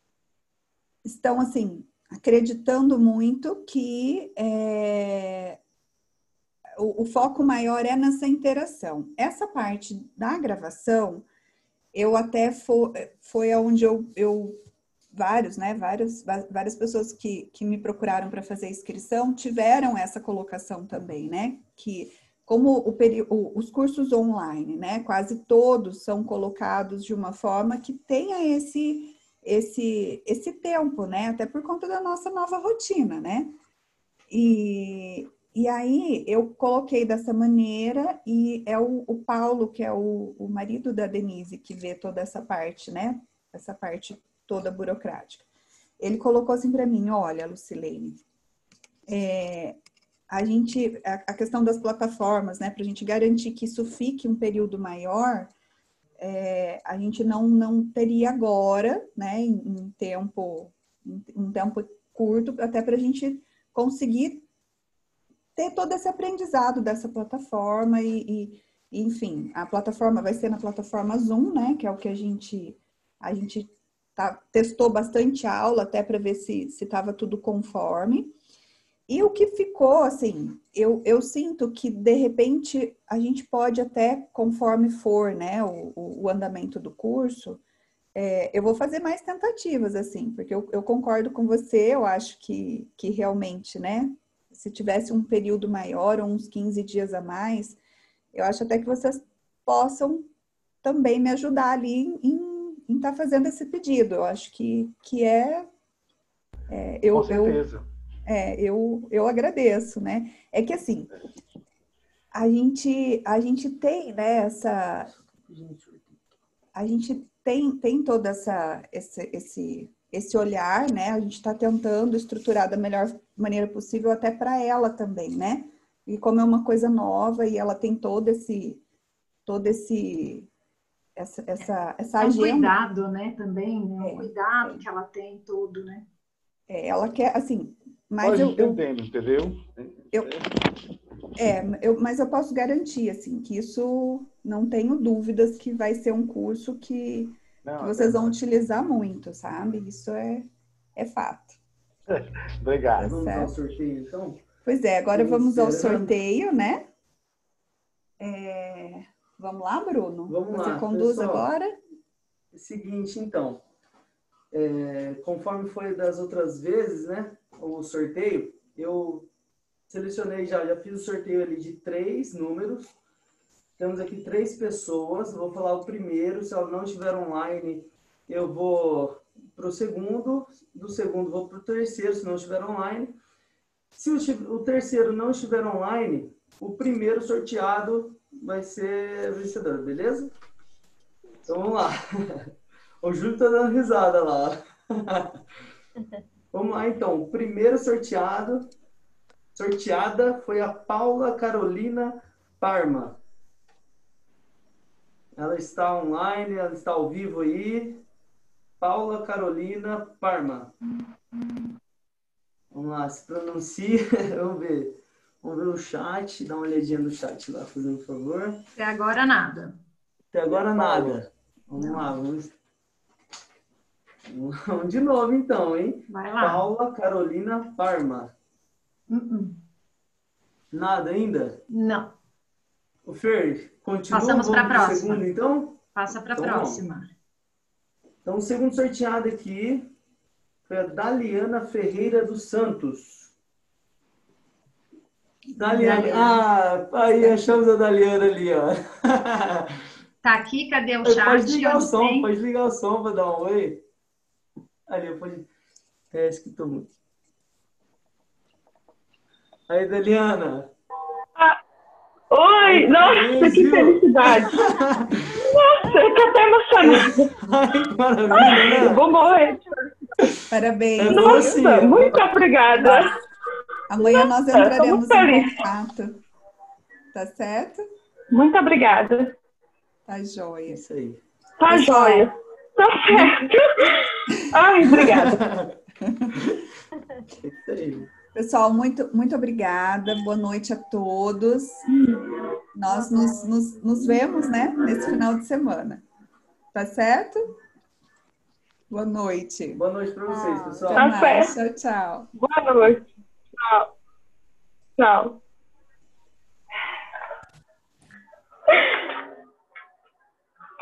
estão, assim, acreditando muito que é, o, o foco maior é nessa interação. Essa parte da gravação, eu até for, foi onde eu, eu vários, né, vários, várias pessoas que, que me procuraram para fazer a inscrição tiveram essa colocação também, né, que como o período, os cursos online, né, quase todos são colocados de uma forma que tenha esse, esse, esse tempo, né, até por conta da nossa nova rotina, né, e, e aí eu coloquei dessa maneira e é o, o Paulo, que é o, o marido da Denise, que vê toda essa parte, né, essa parte toda burocrática. Ele colocou assim para mim, olha, Lucilene, é, a gente, a, a questão das plataformas, né, para a gente garantir que isso fique um período maior, é, a gente não, não teria agora, né, em, em tempo, em, um tempo curto, até para a gente conseguir ter todo esse aprendizado dessa plataforma e, e, enfim, a plataforma vai ser na plataforma Zoom, né, que é o que a gente, a gente Tá, testou bastante aula até para ver se estava tudo conforme. E o que ficou, assim, eu, eu sinto que, de repente, a gente pode até, conforme for, né, o, o andamento do curso, é, eu vou fazer mais tentativas, assim, porque eu, eu concordo com você, eu acho que, que realmente, né, se tivesse um período maior, ou uns quinze dias a mais, eu acho até que vocês possam também me ajudar ali em em estar tá fazendo esse pedido. Eu acho que, que é... é eu, Com certeza. Eu, é, eu, eu agradeço, né? É que, assim, a gente, a gente tem, né, essa... A gente tem, tem toda essa... Esse, esse, esse olhar, né? A gente está tentando estruturar da melhor maneira possível até para ela também, né? E como é uma coisa nova e ela tem todo esse... Todo esse Essa, essa, essa é um agenda. cuidado, né, também, né? Um é, cuidado é. que ela tem todo, né? É, ela quer, assim, mas Nós eu, entendemos, eu, entendeu? Eu, é, eu, mas eu posso garantir, assim, que isso, não tenho dúvidas que vai ser um curso que, Não, que é vocês verdade. vão utilizar muito, sabe? Isso é, é fato. Obrigado. Vamos ao sorteio, então? Pois é, agora vamos ao Encerrando. sorteio, né? É, vamos lá, Bruno? Vamos Você lá, conduz pessoal. agora? É o seguinte, então, é, conforme foi das outras vezes, né, o sorteio, eu selecionei já, já fiz o sorteio ali de três números. Temos aqui três pessoas, vou falar o primeiro, se ela não estiver online, eu vou para o segundo, do segundo vou para o terceiro, se não estiver online. Se o, o terceiro não estiver online, o primeiro sorteado vai ser vencedor, beleza? Então vamos lá. O Júlio tá dando risada lá. Vamos lá então. O primeiro sorteado sorteada foi a Paula Carolina Parma. Ela está online, ela está ao vivo aí. Paula Carolina Parma. Vamos lá, se pronuncia. Vamos ver. Vamos ver o chat, dá uma olhadinha no chat lá, fazendo um favor. Até agora nada. Até agora nada. Vamos lá, vamos. Vamos de novo então, hein? Vai lá. Paula Carolina Parma. Uh -uh. Nada ainda? Não. O Fer, continua. Passamos para a próxima. Segundo, então? Passa para a então, próxima. Vamos. Então, o segundo sorteado aqui foi a Daliana Ferreira dos Santos. Daliana. Ah, aí achamos a Daliana ali, ó. Tá aqui, cadê o chat? chat? Pode ligar o som, tem? Pode ligar o som para dar um oi. Ali, pode. É, escutou muito. Aí, Daliana. Ah, oi! Nossa, que felicidade! Nossa, eu tô até emocionada. Ai, maravilha, né? Eu vou morrer. Parabéns. Nossa, muito obrigada. Amanhã nós entraremos em contato. Tá certo? Muito obrigada. Tá joia. Isso aí. Tá Pessoal, joia. Tá certo. Ai, obrigada. Isso aí. Pessoal, muito, muito obrigada. Boa noite a todos. Nós nos, nos, nos vemos, né, nesse final de semana. Tá certo? Boa noite. Boa noite para vocês, pessoal. Tá certo. Tchau, tchau. Boa noite. Tchau. Tchau.